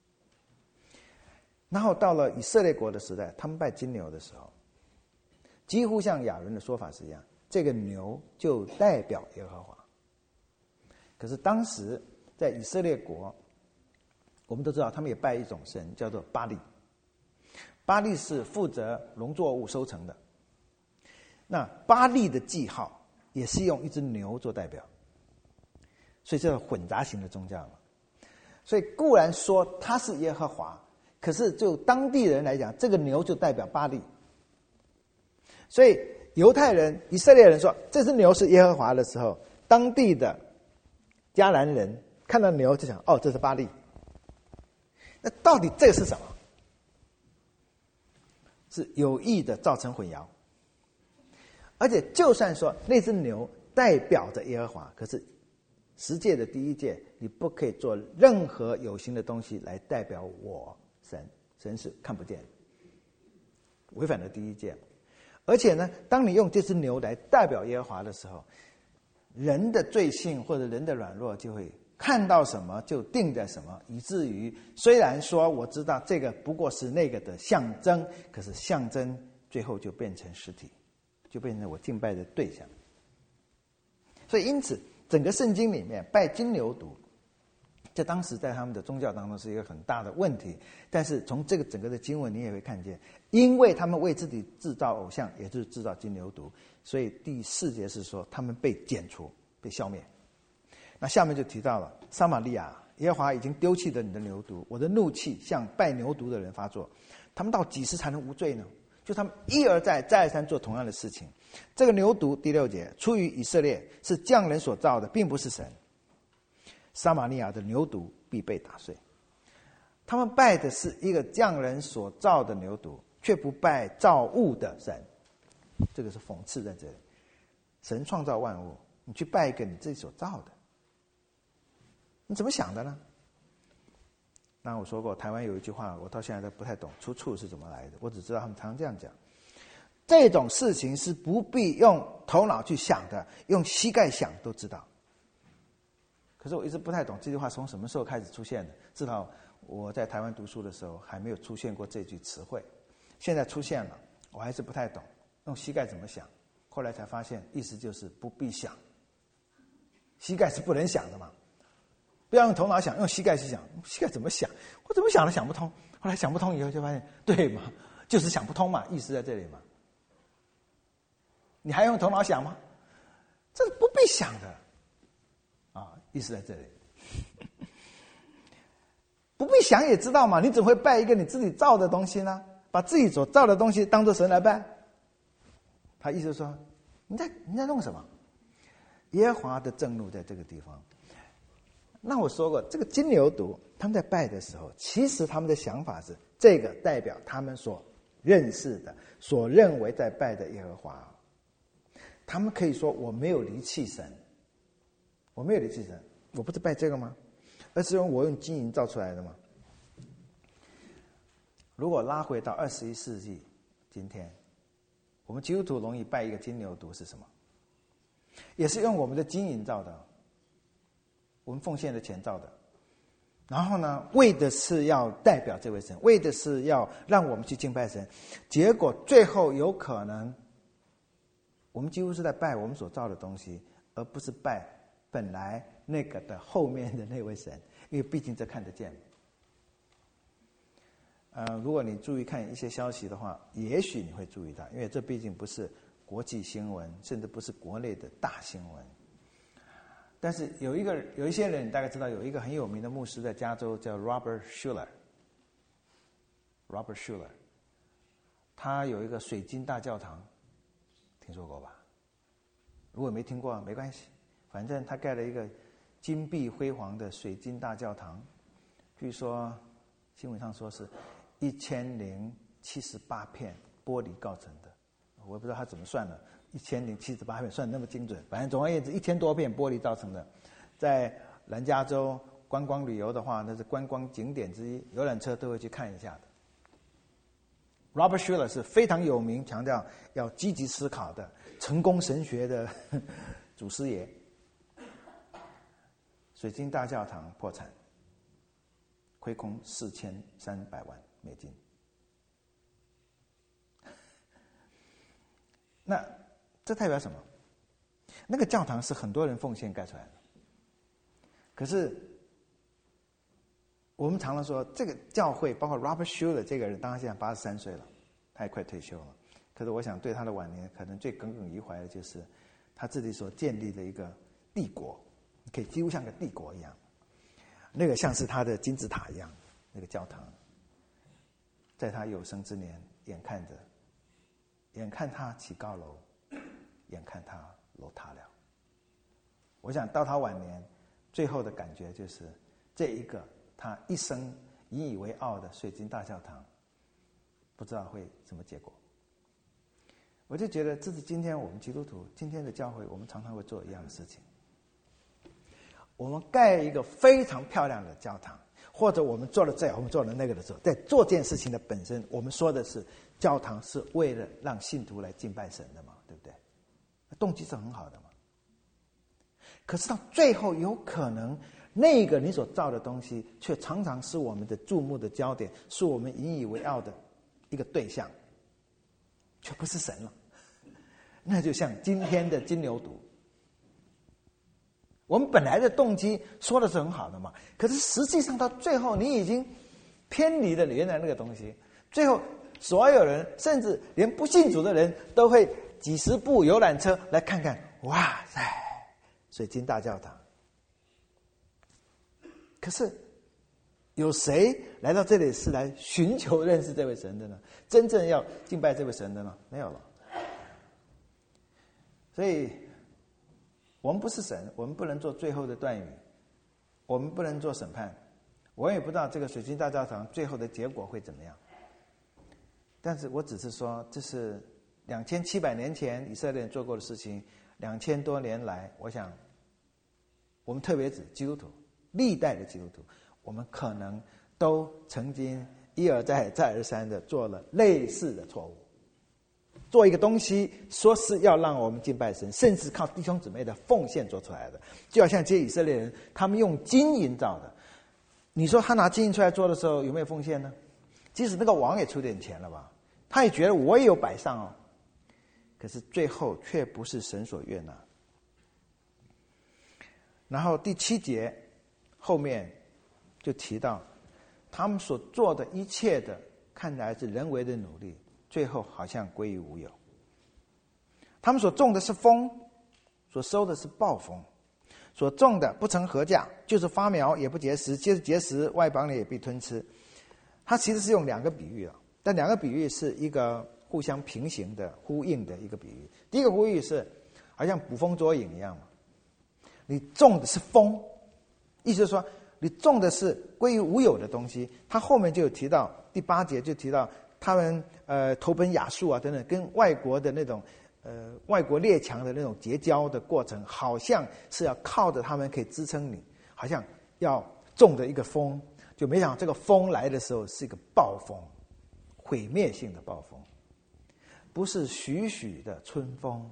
然后到了以色列国的时代，他们拜金牛的时候，几乎像亚伦的说法是一样，这个牛就代表耶和华。可是当时在以色列国，我们都知道他们也拜一种神叫做巴力，巴力是负责农作物收成的。那巴力的记号也是用一只牛做代表，所以这是混杂型的宗教了。所以固然说他是耶和华，可是就当地人来讲，这个牛就代表巴力。所以犹太人、以色列人说这只牛是耶和华的时候， 当地的迦南人看到牛就想，哦，这是巴力。那到底这个是什么？是有意的造成混淆。而且就算说那只牛代表着耶和华，可是十诫的第一诫，你不可以做任何有形的东西来代表我神，神是看不见，违反了第一诫。而且呢，当你用这只牛来代表耶和华的时候，人的罪性或者人的软弱就会看到什么就定的什么，以至于虽然说我知道这个不过是那个的象征，可是象征最后就变成实体，就变成我敬拜的对象。所以因此整个圣经里面拜金牛犊，在当时在他们的宗教当中是一个很大的问题。但是从这个整个的经文你也会看见，因为他们为自己制造偶像，也就是制造金牛犊，所以第四节是说他们被剪除，被消灭。那下面就提到了撒玛利亚，耶和华已经丢弃了你的牛犊，我的怒气向拜牛犊的人发作。他们到几时才能无罪呢？就他们一而再再而三做同样的事情。这个牛犊第六节，出于以色列，是匠人所造的，并不是神。撒玛利亚的牛犊必被打碎。他们拜的是一个匠人所造的牛犊，却不拜造物的神。这个是讽刺在这里。神创造万物，你去拜一个你自己所造的，你怎么想的呢？那我说过，台湾有一句话，我到现在都不太懂出处是怎么来的，我只知道他们常常这样讲。这种事情是不必用头脑去想的，用膝盖想都知道。可是我一直不太懂这句话从什么时候开始出现的，至少我在台湾读书的时候还没有出现过这句词汇，现在出现了，我还是不太懂用膝盖怎么想。后来才发现意思就是不必想，膝盖是不能想的嘛，不要用头脑想，用膝盖去想。膝盖怎么想？我怎么想都想不通。后来想不通以后就发现，对嘛，就是想不通嘛，意思在这里嘛。你还用头脑想吗？这是不必想的啊，意思在这里。不必想也知道嘛，你怎么会拜一个你自己造的东西呢？把自己所造的东西当作神来拜？他意思说，你在你在弄什么？耶和华的震怒在这个地方。那我说过，这个金牛犊他们在拜的时候，其实他们的想法是，这个代表他们所认识的、所认为在拜的耶和华。他们可以说，我没有离弃神，我没有离弃神，我不是拜这个吗？而是用我用金银造出来的吗？如果拉回到二十一世纪今天，我们基督徒容易拜一个金牛犊是什么？也是用我们的金银造的，我们奉献的钱造的。然后呢，为的是要代表这位神，为的是要让我们去敬拜神。结果最后有可能，我们几乎是在拜我们所造的东西，而不是拜本来那个的后面的那位神，因为毕竟这看得见。呃，如果你注意看一些消息的话，也许你会注意到，因为这毕竟不是国际新闻，甚至不是国内的大新闻。但是有一个有一些人，你大概知道，有一个很有名的牧师在加州，叫 Robert Schuller。Robert Schuller， 他有一个水晶大教堂，听说过吧？如果没听过没关系，反正他盖了一个金碧辉煌的水晶大教堂，据说新闻上说是一千零七十八片玻璃构成的，我不知道他怎么算的，一千零七十八片算那么精准。反正总而言之，一千多片玻璃造成的，在南加州观光旅游的话，那是观光景点之一，游览车都会去看一下的。Robert Schuller 是非常有名，强调要积极思考的成功神学的祖师爷。水晶大教堂破产，亏空四千三百万美金。那这代表什么？那个教堂是很多人奉献盖出来的，可是我们常常说，这个教会包括 Robert Schuller 这个人，当然现在八十三岁了，他也快退休了。可是我想对他的晚年，可能最耿耿于怀的就是他自己所建立的一个帝国，可以几乎像个帝国一样。那个像是他的金字塔一样，那个教堂，在他有生之年，眼看着，眼看他起高楼，眼看他楼塌了。 我想到他晚年最后的感觉就是这一个他一生引以为傲的水晶大教堂，不知道会什么结果。我就觉得这是今天我们基督徒今天的教会我们常常会做一样的事情。我们盖一个非常漂亮的教堂，或者我们做了这我们做了那个的时候，在做这件事情的本身，我们说的是教堂是为了让信徒来敬拜神的嘛，对不对？动机是很好的嘛。可是到最后有可能那个你所造的东西却常常是我们的注目的焦点，是我们引以为傲的一个对象，却不是神了。那就像今天的金牛犊，我们本来的动机说的是很好的嘛，可是实际上到最后你已经偏离了原来那个东西，最后所有人甚至连不信主的人都会几十部游览车来看看，哇塞，水晶大教堂。可是有谁来到这里是来寻求认识这位神的呢？真正要敬拜这位神的呢？没有了。所以我们不是神，我们不能做最后的断语，我们不能做审判，我也不知道这个水晶大教堂最后的结果会怎么样。但是我只是说，这是两千七百年前以色列人做过的事情，两千多年来，我想我们特别指基督徒，历代的基督徒，我们可能都曾经一而再再而三的做了类似的错误。做一个东西说是要让我们敬拜神，甚至靠弟兄姊妹的奉献做出来的，就好像这些以色列人他们用金银造的，你说他拿金银出来做的时候有没有奉献呢？即使那个王也出点钱了吧，他也觉得我也有摆上哦，可是最后却不是神所悦纳。然后第七节后面就提到他们所做的一切的看来是人为的努力，最后好像归于无有。他们所种的是风，所收的是暴风，所种的不成禾稼，就是发苗也不结实，接着结实，外邦人也被吞吃。他其实是用两个比喻了，但两个比喻是一个互相平行的呼应的一个比喻。第一个呼吁是好像捕风捉影一样嘛，你种的是风，意思是说你种的是归于无有的东西。他后面就有提到第八节就提到他们呃投奔亚述啊等等，跟外国的那种呃外国列强的那种结交的过程，好像是要靠着他们可以支撑你，好像要种的一个风，就没想到这个风来的时候是一个暴风，毁灭性的暴风，不是徐徐的春风。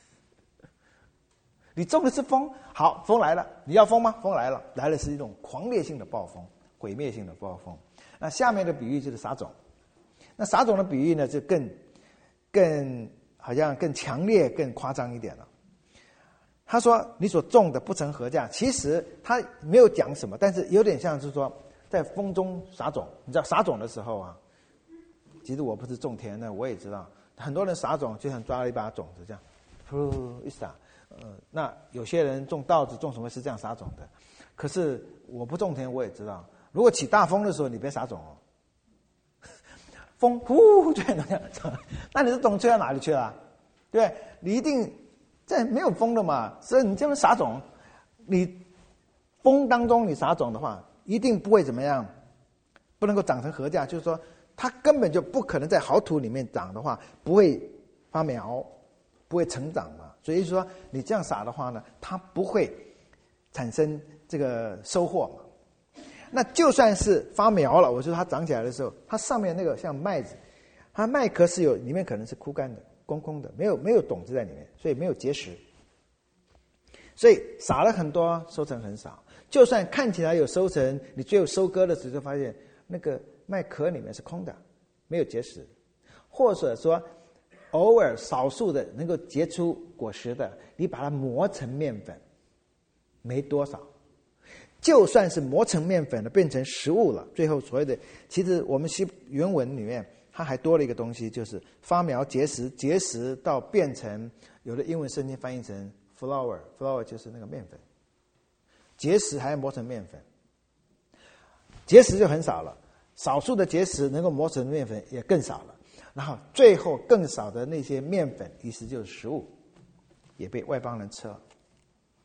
你种的是风，好，风来了，你要风吗？风来了，来的是一种狂烈性的暴风，毁灭性的暴风。那下面的比喻就是撒种。那撒种的比喻呢，就更更好像更强烈、更夸张一点了。他说：“你所种的不成禾稼。”其实他没有讲什么，但是有点像是说，在风中撒种。你知道撒种的时候啊，其实我不是种田的，我也知道，很多人撒种就像抓了一把种子这样，噗一撒。呃，那有些人种稻子、种什么是这样撒种的。可是我不种田，我也知道，如果起大风的时候，你别撒种哦。风呼就那样，那你的种吹到哪里去了？对不对？你一定在没有风的嘛，所以你这么撒种，你风当中你撒种的话，一定不会怎么样，不能够长成禾稼，就是说它根本就不可能在好土里面长的话，不会发苗，不会成长嘛。所以说你这样撒的话呢，它不会产生这个收获嘛。那就算是发苗了，我说它长起来的时候，它上面那个像麦子，它麦壳是有里面可能是枯干的、空空的，没有没有种子在里面，所以没有结实。所以撒了很多，收成很少。就算看起来有收成，你最后收割的时候就发现那个麦壳里面是空的，没有结实，或者说偶尔少数的能够结出果实的，你把它磨成面粉，没多少。就算是磨成面粉了，变成食物了，最后所谓的，其实我们西原文里面它还多了一个东西，就是发苗结实，结实到变成，有的英文圣经翻译成 flour， flour 就是那个面粉，结实还要磨成面粉，结实就很少了，少数的结实能够磨成面粉也更少了，然后最后更少的那些面粉，意思就是食物，也被外邦人吃了。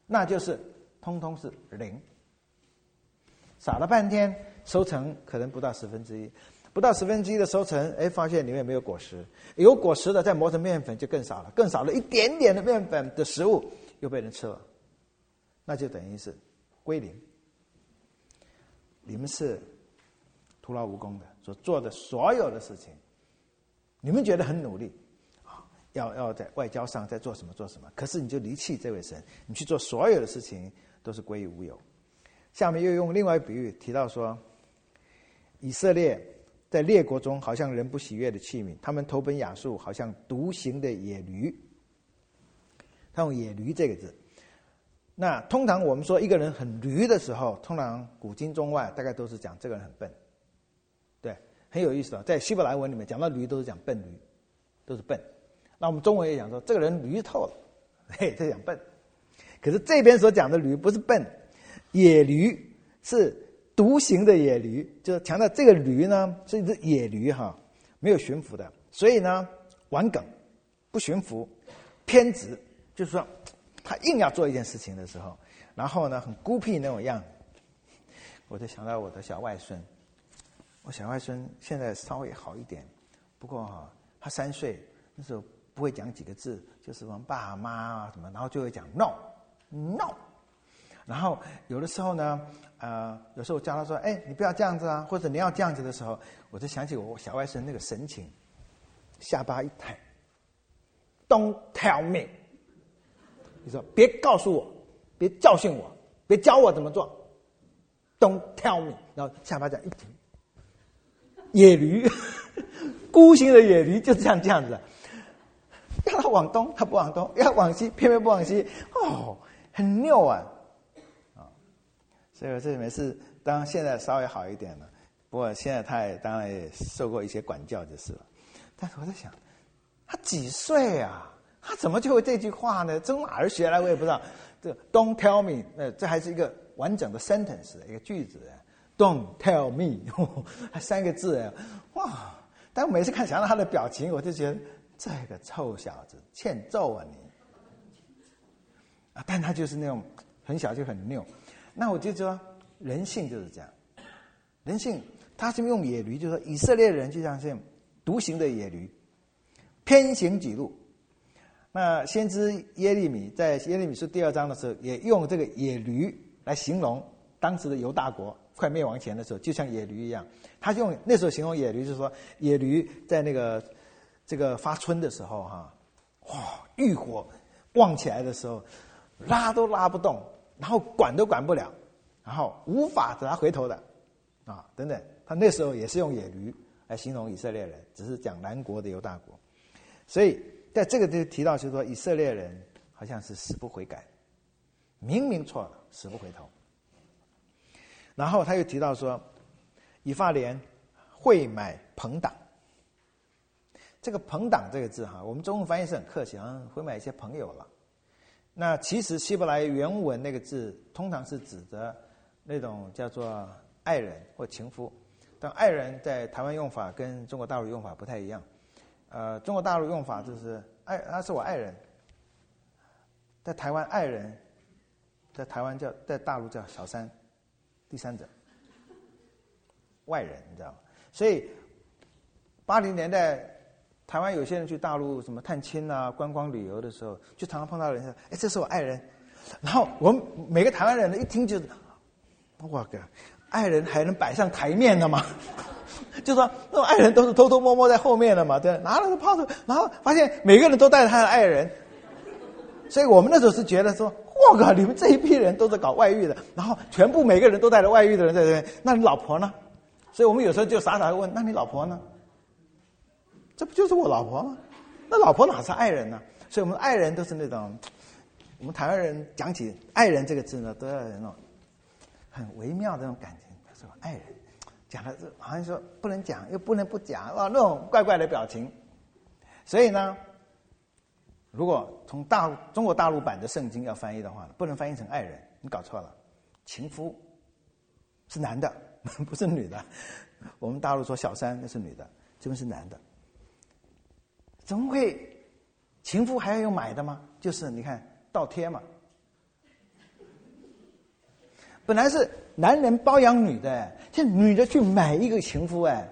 那就是通通是零。撒了半天，收成可能不到十分之一，不到十分之一的收成，哎，发现里面没有果实，有果实的再磨成面粉就更少了，更少了一点点的面粉的食物又被人吃了，那就等于是归零。你们是徒劳无功的，所做的所有的事情，你们觉得很努力，要要在外交上在做什么做什么，可是你就离弃这位神，你去做所有的事情都是归于无有。下面又用另外一个比喻提到说，以色列在列国中好像人不喜悦的器皿，他们投奔亚述，好像独行的野驴。他用野驴这个字，那通常我们说一个人很驴的时候，通常古今中外大概都是讲这个人很笨，对，很有意思的，在希伯来文里面讲到驴都是讲笨驴，都是笨。那我们中文也讲说这个人驴透了，嘿，这讲笨。可是这边所讲的驴不是笨，野驴是独行的野驴，就是强调这个驴呢是一只野驴哈，没有驯服的，所以呢顽梗，不驯服，偏执，就是说他硬要做一件事情的时候，然后呢很孤僻那种样。我就想到我的小外孙，我小外孙现在稍微好一点，不过哈他三岁那时候不会讲几个字，就是什么爸妈啊什么，然后就会讲 no no。然后有的时候呢，呃，有时候我叫他说：“哎，你不要这样子啊，或者你要这样子的时候，我就想起我小外甥那个神情，下巴一抬 ，Don't tell me， 你说别告诉我，别教训我，别教我怎么做 ，Don't tell me， 然后下巴这样一挺，野驴，孤行的野驴就是这样这样子，要他往东他不往东，要往西偏偏不往西，哦，很拗啊。”所以这每次当现在稍微好一点了，不过现在他也当然也受过一些管教就是了。但是我在想，他几岁啊？他怎么就会这句话呢？从哪儿学来我也不知道。这 Don't tell me， 呃，这还是一个完整的 sentence， 一个句子。Don't tell me， 还三个字，哇！但我每次看想到他的表情，我就觉得这个臭小子欠揍啊你！啊，但他就是那种很小就很拗。那我就说，人性就是这样。人性，他是用野驴，就是说以色列人就像是独行的野驴，偏行己路。那先知耶利米在耶利米书第二章的时候，也用这个野驴来形容当时的犹大国快灭亡前的时候，就像野驴一样。他用那时候形容野驴，就是说野驴在那个这个发春的时候，哈，哇，欲火旺起来的时候，拉都拉不动。然后管都管不了，然后无法使他回头的，啊，等等，他那时候也是用野驴来形容以色列人，只是讲南国的犹大国。所以在这个就提到，就是说以色列人好像是死不悔改，明明错了，死不回头。然后他又提到说，以法莲会买朋党。这个朋党这个字哈，我们中文翻译是很客气，好像会买一些朋友了。那其实希伯来原文那个字通常是指的那种叫做爱人或情夫，但爱人在台湾用法跟中国大陆用法不太一样。呃，中国大陆用法就是爱，他是我爱人，在台湾爱人，在台湾叫，在大陆叫小三，第三者，外人，你知道吗？所以八零年代。台湾有些人去大陆什么探亲啊、观光旅游的时候，就常常碰到人说：“哎，这是我爱人。”然后我们每个台湾人一听就是，我靠，爱人还能摆上台面的吗？就说那种爱人都是偷偷摸摸在后面的嘛，对，拿了个炮子，然后发现每个人都带着他的爱人，所以我们那时候是觉得说：“我靠，你们这一批人都是搞外遇的，然后全部每个人都带着外遇的人在这边，那你老婆呢？”所以我们有时候就傻傻的问：“那你老婆呢？”这不就是我老婆吗？那老婆哪是爱人呢？所以我们爱人都是那种，我们台湾人讲起爱人这个字呢，都要有那种很微妙的那种感情。他说爱人，讲的是好像说不能讲又不能不讲，哇，那种怪怪的表情。所以呢，如果从大中国大陆版的圣经要翻译的话，不能翻译成爱人，你搞错了。情夫是男的，不是女的。我们大陆说小三那是女的，这边是男的。怎么会情夫还要用买的吗？就是你看倒贴嘛， 本来是男人包养女的，现在女的去买一个情夫，哎，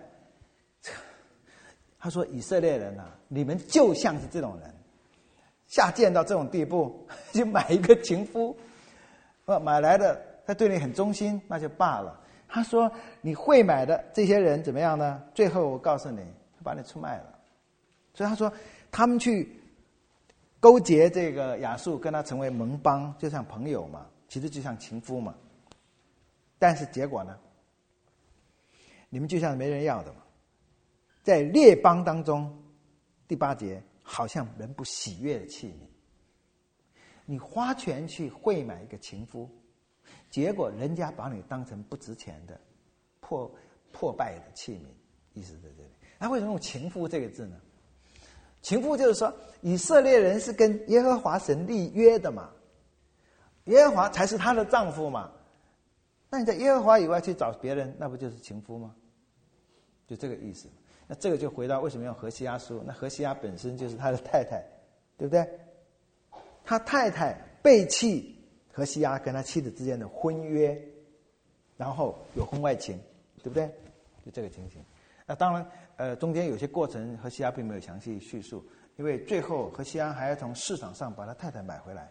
他说以色列人啊，你们就像是这种人，下贱到这种地步，就买一个情夫，呃，买来的他对你很忠心，那就罢了。他说你会买的这些人怎么样呢？最后我告诉你，把你出卖了。所以他说他们去勾结这个亚述，跟他成为盟邦，就像朋友嘛，其实就像情夫嘛。但是结果呢？你们就像没人要的嘛。在列邦当中，第八节好像人不喜悦的器皿。你花钱去会买一个情夫，结果人家把你当成不值钱的、破破败的器皿，意思在这里。那为什么用情夫这个字呢？情夫就是说，以色列人是跟耶和华神立约的嘛，耶和华才是他的丈夫嘛。那你在耶和华以外去找别人，那不就是情夫吗？就这个意思。那这个就回到为什么用何西阿书？那何西阿本身就是他的太太，对不对？他太太背弃何西阿跟他妻子之间的婚约，然后有婚外情，对不对？就这个情形。那当然，呃，中间有些过程何西阿并没有详细叙述，因为最后何西阿还要从市场上把他太太买回来，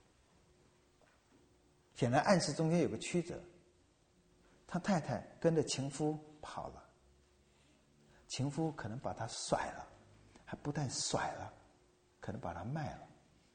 显然暗示中间有个曲折。他太太跟着情夫跑了，情夫可能把他甩了，还不但甩了，可能把他卖了，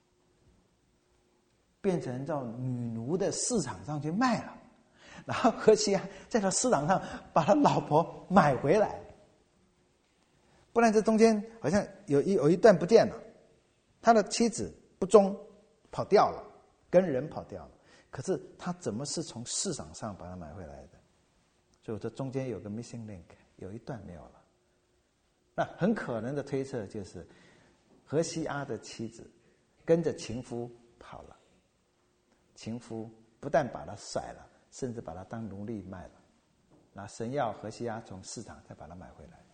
变成到女奴的市场上去卖了，然后何西阿在他市场上把他老婆买回来，不然这中间好像有一有一段不见了，他的妻子不忠跑掉了，跟人跑掉了，可是他怎么是从市场上把他买回来的？所以这中间有个 missing link， 有一段没有了。那很可能的推测就是何西阿的妻子跟着情夫跑了，情夫不但把他甩了，甚至把他当奴隶卖了，那神要何西阿从市场再把他买回来。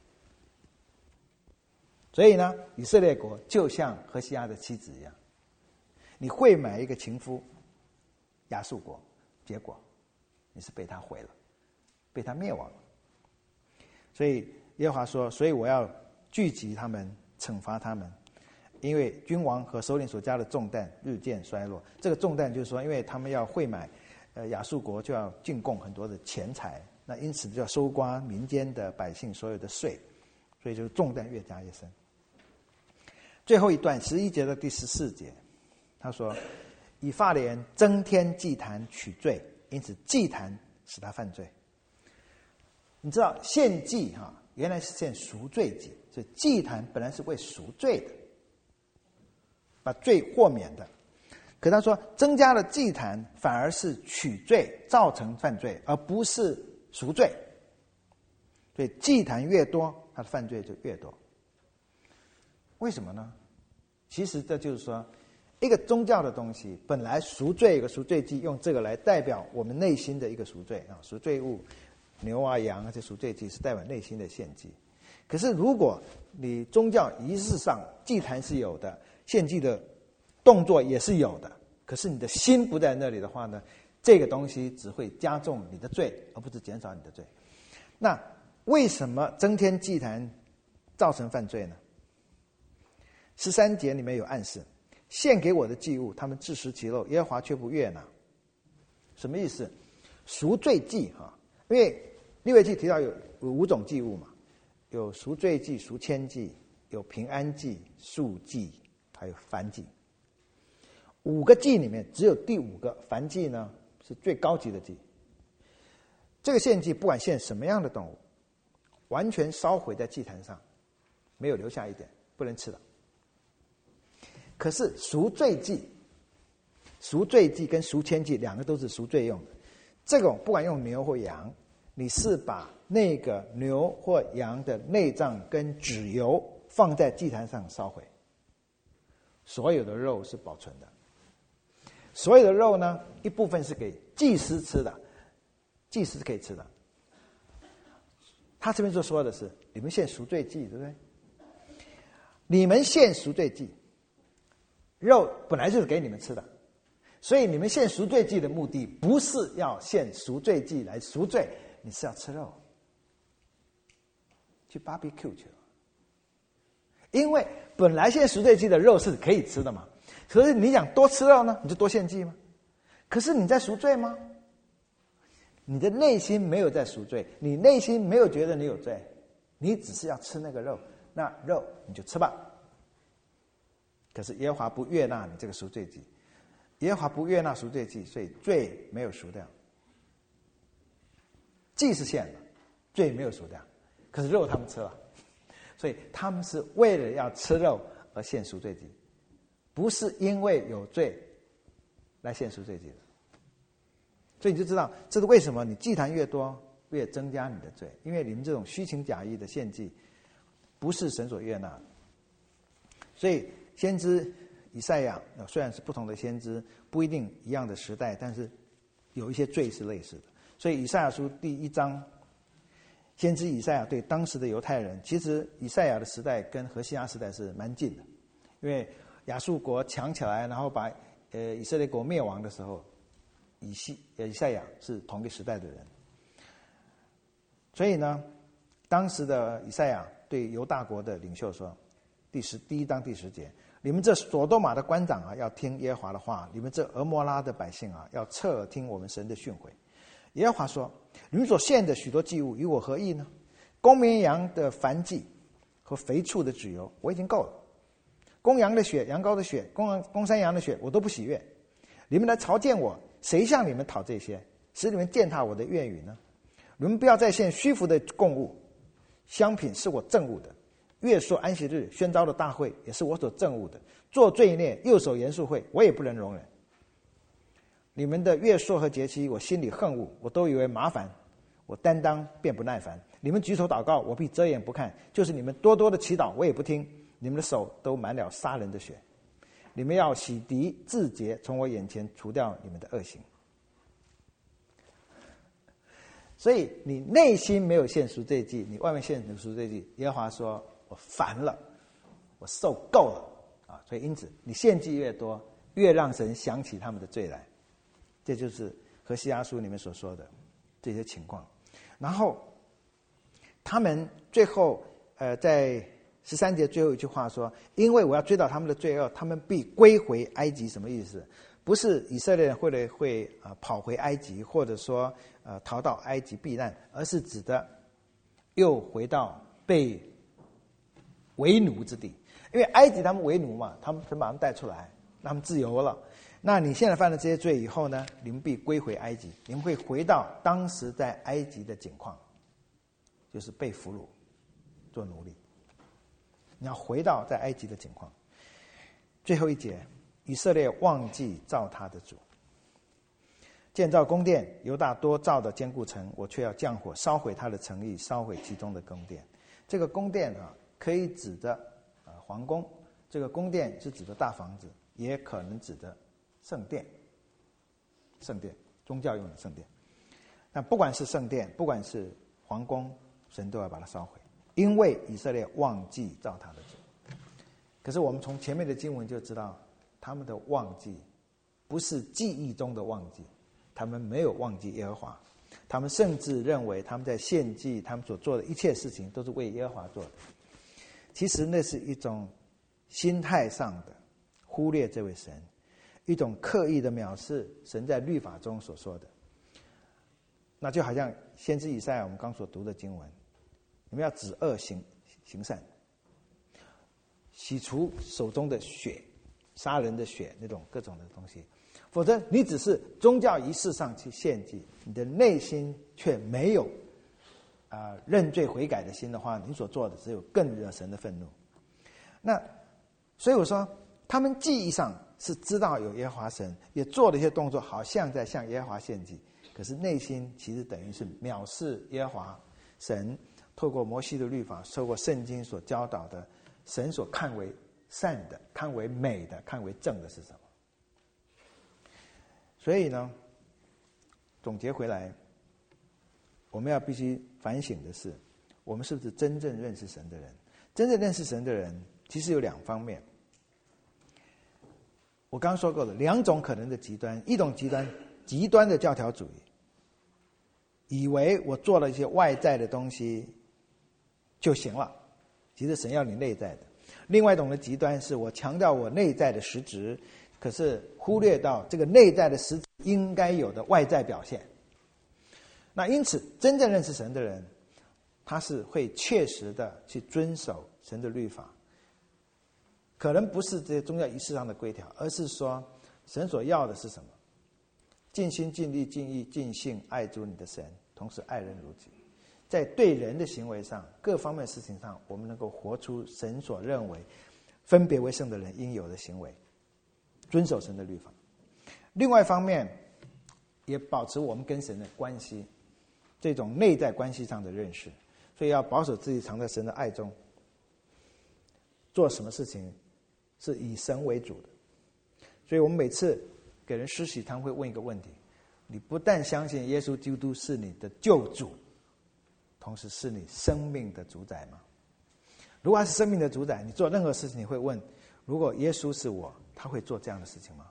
所以呢，以色列国就像何西阿的妻子一样，你会买一个情夫亚述国，结果你是被他毁了，被他灭亡了。所以耶和华说，所以我要聚集他们，惩罚他们，因为君王和首领所加的重担日渐衰落。这个重担就是说，因为他们要会买呃亚述国，就要进贡很多的钱财，那因此就要收刮民间的百姓所有的税，所以就重担越加越深。最后一段十一节的第十四节，他说以法莲增添祭坛取罪，因此祭坛使他犯罪。你知道献祭哈、啊，原来是献赎罪祭，所以祭坛本来是为赎罪的，把罪豁免的。可他说增加了祭坛，反而是取罪，造成犯罪，而不是赎罪。所以祭坛越多，他的犯罪就越多。为什么呢？其实这就是说，一个宗教的东西，本来赎罪有个赎罪祭，用这个来代表我们内心的一个赎罪啊，赎罪物。牛啊羊啊，这赎罪祭是代表内心的献祭。可是如果你宗教仪式上祭坛是有的，献祭的动作也是有的，可是你的心不在那里的话呢，这个东西只会加重你的罪，而不是减少你的罪。那为什么增添祭坛造成犯罪呢？十三节里面有暗示，献给我的祭物，他们自食其肉，耶和华却不悦纳。什么意思？赎罪祭哈。因为利未记提到有有五种祭物嘛，有赎罪祭、赎愆祭，有平安祭、赎祭，还有燔祭。五个祭里面，只有第五个燔祭呢是最高级的祭。这个献祭不管献什么样的动物，完全烧毁在祭坛上，没有留下一点，不能吃的。可是赎罪祭、赎罪祭跟赎愆祭两个都是赎罪用的。这种不管用牛或羊，你是把那个牛或羊的内脏跟脂油放在祭坛上烧毁，所有的肉是保存的。所有的肉呢，一部分是给祭司吃的，祭司是可以吃的。他这边所说的是，你们献赎罪祭，对不对？你们献赎罪祭，肉本来就是给你们吃的， 所以你们献赎罪祭的目的不是要献赎罪祭来赎罪，你是要吃肉，去 barbecue 去了。因为本来献赎罪祭的肉是可以吃的嘛，可是你想多吃肉呢，你就多献祭吗？可是你在赎罪吗？你的内心没有在赎罪，你内心没有觉得你有罪，你只是要吃那个肉，那肉你就吃吧。可是耶和华不悦纳你这个赎罪祭，耶和华不悦纳赎罪祭，所以罪没有赎掉。祭是献了，罪没有赎掉，可是肉他们吃了，所以他们是为了要吃肉而献赎罪祭，不是因为有罪来献赎罪祭的。所以你就知道，这是为什么你祭坛越多，越增加你的罪，因为你们这种虚情假意的献祭，不是神所悦纳的。所以先知以赛亚虽然是不同的先知，不一定一样的时代，但是有一些罪是类似的。所以以赛亚书第一章，先知以赛亚对当时的犹太人，其实以赛亚的时代跟何西阿时代是蛮近的，因为亚述国强起来，然后把呃以色列国灭亡的时候，以西以赛亚是同个时代的人。所以呢，当时的以赛亚对犹大国的领袖说，第十第一章第十节，你们这所多玛的官长啊，要听耶和华的话；你们这俄摩拉的百姓啊，要侧耳听我们神的训诲。耶和华说：你们所献的许多祭物与我何异呢？公绵羊的燔祭和肥畜的脂油，我已经够了；公羊的血、羊羔的血、公公山羊的血，我都不喜悦。你们来朝见我，谁向你们讨这些，使你们践踏我的院宇呢？你们不要再献虚浮的供物，香品是我憎恶的。月朔安息日宣召的大会也是我所憎恶的，做罪孽右手严肃会，我也不能容忍。你们的月朔和节期，我心里恨恶，我都以为麻烦，我担当便不耐烦。你们举手祷告，我必遮眼不看；就是你们多多的祈祷，我也不听。你们的手都满了杀人的血。你们要洗涤自洁，从我眼前除掉你们的恶行。所以你内心没有献赎罪祭，你外面献赎罪祭，耶和华说我烦了，我受够了啊！所以因此你献祭越多，越让神想起他们的罪来。这就是何西阿书里面所说的这些情况。然后他们最后呃在十三节最后一句话说，因为我要追讨他们的罪恶，他们必归回埃及。什么意思？不是以色列人会来会呃跑回埃及，或者说呃逃到埃及避难，而是指的又回到被为奴之地。因为埃及他们为奴嘛，他们把他们带出来，让他们自由了。那你现在犯了这些罪以后呢，你们必归回埃及，你们会回到当时在埃及的景况，就是被俘虏做奴隶。你要回到在埃及的景况。最后一节，以色列忘记造他的主，建造宫殿，犹大多造的坚固城，我却要降火烧毁他的城邑，烧毁其中的宫殿。这个宫殿啊，可以指的啊皇宫，这个宫殿是指的大房子，也可能指的圣殿，圣殿宗教用的圣殿。但不管是圣殿，不管是皇宫，神都要把它烧毁，因为以色列忘记造他的主。可是我们从前面的经文就知道，他们的忘记不是记忆中的忘记，他们没有忘记耶和华，他们甚至认为他们在献祭，他们所做的一切事情都是为耶和华做的。其实那是一种心态上的忽略这位神，一种刻意的藐视神在律法中所说的。那就好像先知以赛亚我们刚所读的经文，你们要止恶行行善，洗除手中的血，杀人的血，那种各种的东西。否则你只是宗教仪式上去献祭，你的内心却没有啊、呃、认罪悔改的心的话，你所做的只有更惹神的愤怒。那所以我说，他们记忆上是知道有耶和华神，也做了一些动作，好像在向耶和华献祭，可是内心其实等于是藐视耶和华神，透过摩西的律法，透过圣经所教导的，神所看为善的、看为美的、看为正的是什么？所以呢，总结回来，我们要必须反省的是，我们是不是真正认识神的人？真正认识神的人，其实有两方面。 我刚刚说过了，两种可能的极端，一种极端极端的教条主义，以为我做了一些外在的东西就行了，其实神要你内在的。另外一种的极端是我强调我内在的实质，可是忽略到这个内在的实质应该有的外在表现。那因此真正认识神的人，他是会切实的去遵守神的律法，可能不是这些宗教仪式上的规条，而是说神所要的是什么？尽心尽力尽意尽性爱主你的神，同时爱人如己。在对人的行为上，各方面的事情上，我们能够活出神所认为分别为圣的人应有的行为，遵守神的律法。另外一方面，也保持我们跟神的关系，这种内在关系上的认识。所以要保守自己藏在神的爱中，做什么事情是以神为主的。所以我们每次给人施洗堂会问一个问题：你不但相信耶稣基督是你的救主，同时是你生命的主宰吗？如果他是生命的主宰，你做任何事情你会问：如果耶稣是我，他会做这样的事情吗？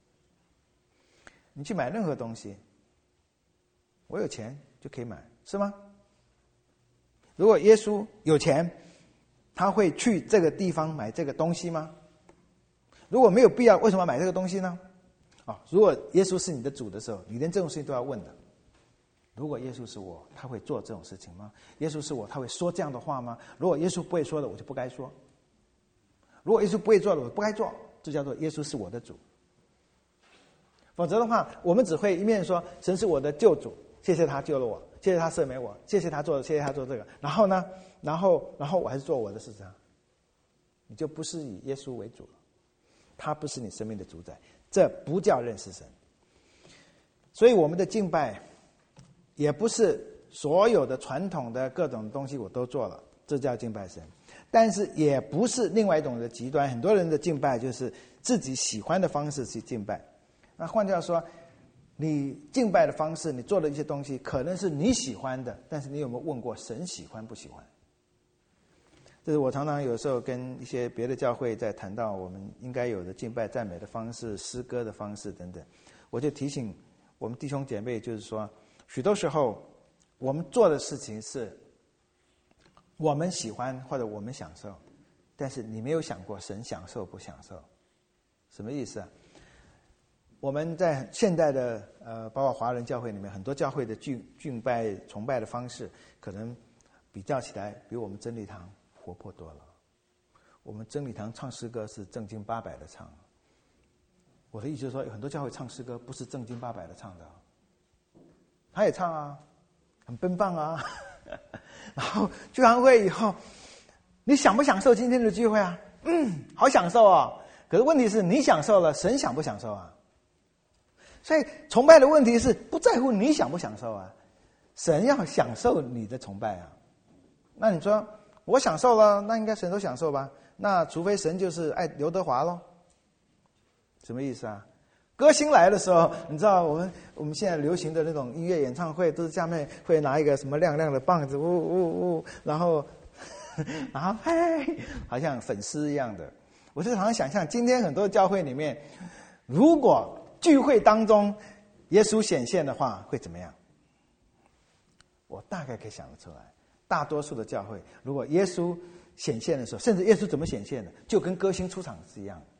你去买任何东西，我有钱就可以买，是吗？如果耶稣有钱，他会去这个地方买这个东西吗？如果没有必要，为什么要买这个东西呢？哦，如果耶稣是你的主的时候，你连这种事情都要问的。如果耶稣是我，他会做这种事情吗？耶稣是我，他会说这样的话吗？如果耶稣不会说的，我就不该说。如果耶稣不会做的，我不该做。这叫做耶稣是我的主。否则的话，我们只会一面说神是我的救主，谢谢他救了我，谢谢他赦免我，谢谢他做，谢谢他做这个。然后呢，然后然后我还是做我的事情，你就不是以耶稣为主了，他不是你生命的主宰，这不叫认识神。所以我们的敬拜也不是所有的传统的各种东西我都做了，这叫敬拜神。但是也不是另外一种的极端，很多人的敬拜就是自己喜欢的方式去敬拜。那换句话说，你敬拜的方式，你做的一些东西可能是你喜欢的，但是你有没有问过神喜欢不喜欢？这是我常常有时候跟一些别的教会在谈到我们应该有的敬拜赞美的方式、诗歌的方式等等，我就提醒我们弟兄姐妹，就是说许多时候我们做的事情是我们喜欢或者我们享受，但是你没有想过神享受不享受。什么意思啊？我们在现代的呃，包括华人教会里面，很多教会的敬敬拜崇拜的方式，可能比较起来比我们真理堂活泼多了。我们真理堂唱诗歌是正经八百的唱。我的意思就是说，有很多教会唱诗歌不是正经八百的唱的，他也唱啊，很奔放啊。然后聚完会以后，你享不享受今天的聚会啊？嗯，好享受哦。可是问题是你享受了，神享不享受啊？所以崇拜的问题是不在乎你享不享受啊，神要享受你的崇拜啊。那你说我享受了，那应该神都享受吧？那除非神就是爱刘德华咯。什么意思啊？歌星来的时候，你知道我们我们现在流行的那种音乐演唱会，都是下面会拿一个什么亮亮的棒子，呜呜呜，然后然后嘿，好像粉丝一样的。我就常常想象，今天很多教会里面，如果聚会当中耶稣显现的话，会怎么样？我大概可以想得出来。大多数的教会，如果耶稣显现的时候，甚至耶稣怎么显现的，就跟歌星出场是一样的。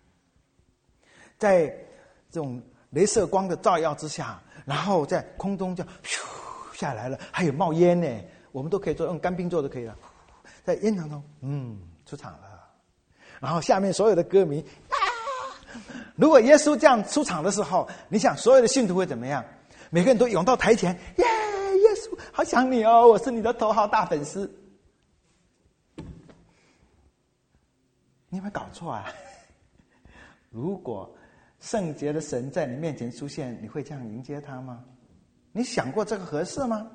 在这种雷射光的照耀之下，然后在空中就咻下来了，还有冒烟呢，我们都可以做，用干冰做都可以了。在烟当中，嗯，出场了。然后下面所有的歌迷，啊！如果耶稣这样出场的时候，你想所有的信徒会怎么样？每个人都涌到台前，耶！耶稣，好想你哦，我是你的头号大粉丝。你有没有搞错啊？如果圣洁的神在你面前出现，你会这样迎接他吗？你想过这个合适吗？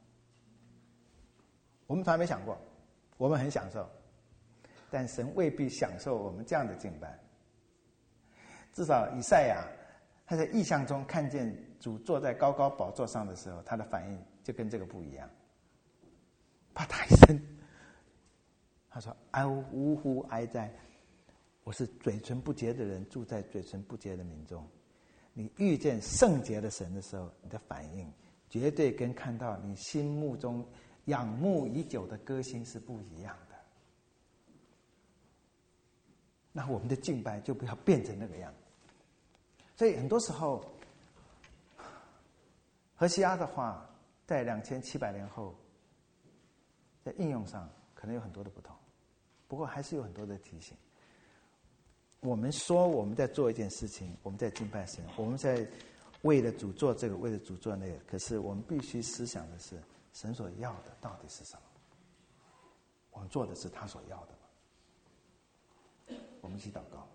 我们从来没想过，我们很享受，但神未必享受我们这样的敬拜。至少以赛亚他在异象中看见主坐在高高宝座上的时候，他的反应就跟这个不一样。啪嗒一声，他说：“哀呜呼哀哉！ 我是嘴唇不洁的人，住在嘴唇不洁的民中。你遇见圣洁的神的时候，你的反应绝对跟看到你心目中仰慕已久的歌星是不一样的。那我们的敬拜就不要变成那个样。所以很多时候，何西阿的话在两千七百年后，在应用上可能有很多的不同，不过还是有很多的提醒。我们说我们在做一件事情，我们在敬拜神，我们在为了主做这个，为了主做那个，可是我们必须思想的是，神所要的到底是什么？我们做的是他所要的吗？我们一起祷告。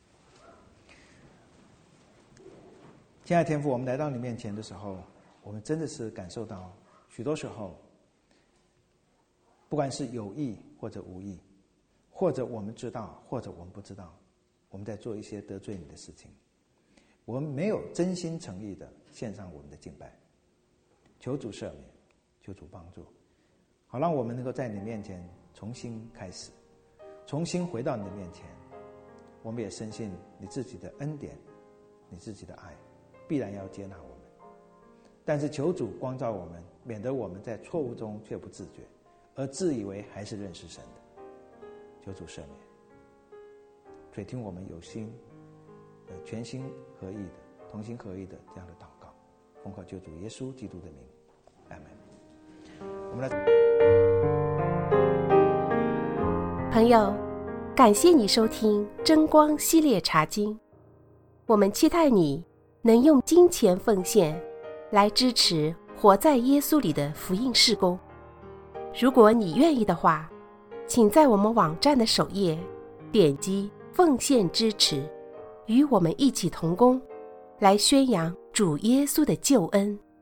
亲爱的天父，我们来到你面前的时候，我们真的是感受到许多时候，不管是有意或者无意，或者我们知道，或者我们不知道，我们在做一些得罪你的事情，我们没有真心诚意的献上我们的敬拜，求主赦免，求主帮助，好让我们能够在你面前重新开始，重新回到你的面前。我们也深信你自己的恩典，你自己的爱必然要接纳我们，但是求主光照我们，免得我们在错误中却不自觉，而自以为还是认识神的。求主赦免，所以听我们有心呃全心合意的同心合意的这样的祷告，奉靠救主耶稣基督的名，阿们。我们来，朋友，感谢你收听真光系列查经，我们期待你能用金钱奉献来支持活在耶稣里的福音事工。如果你愿意的话，请在我们网站的首页点击奉献支持，与我们一起同工，来宣扬主耶稣的救恩。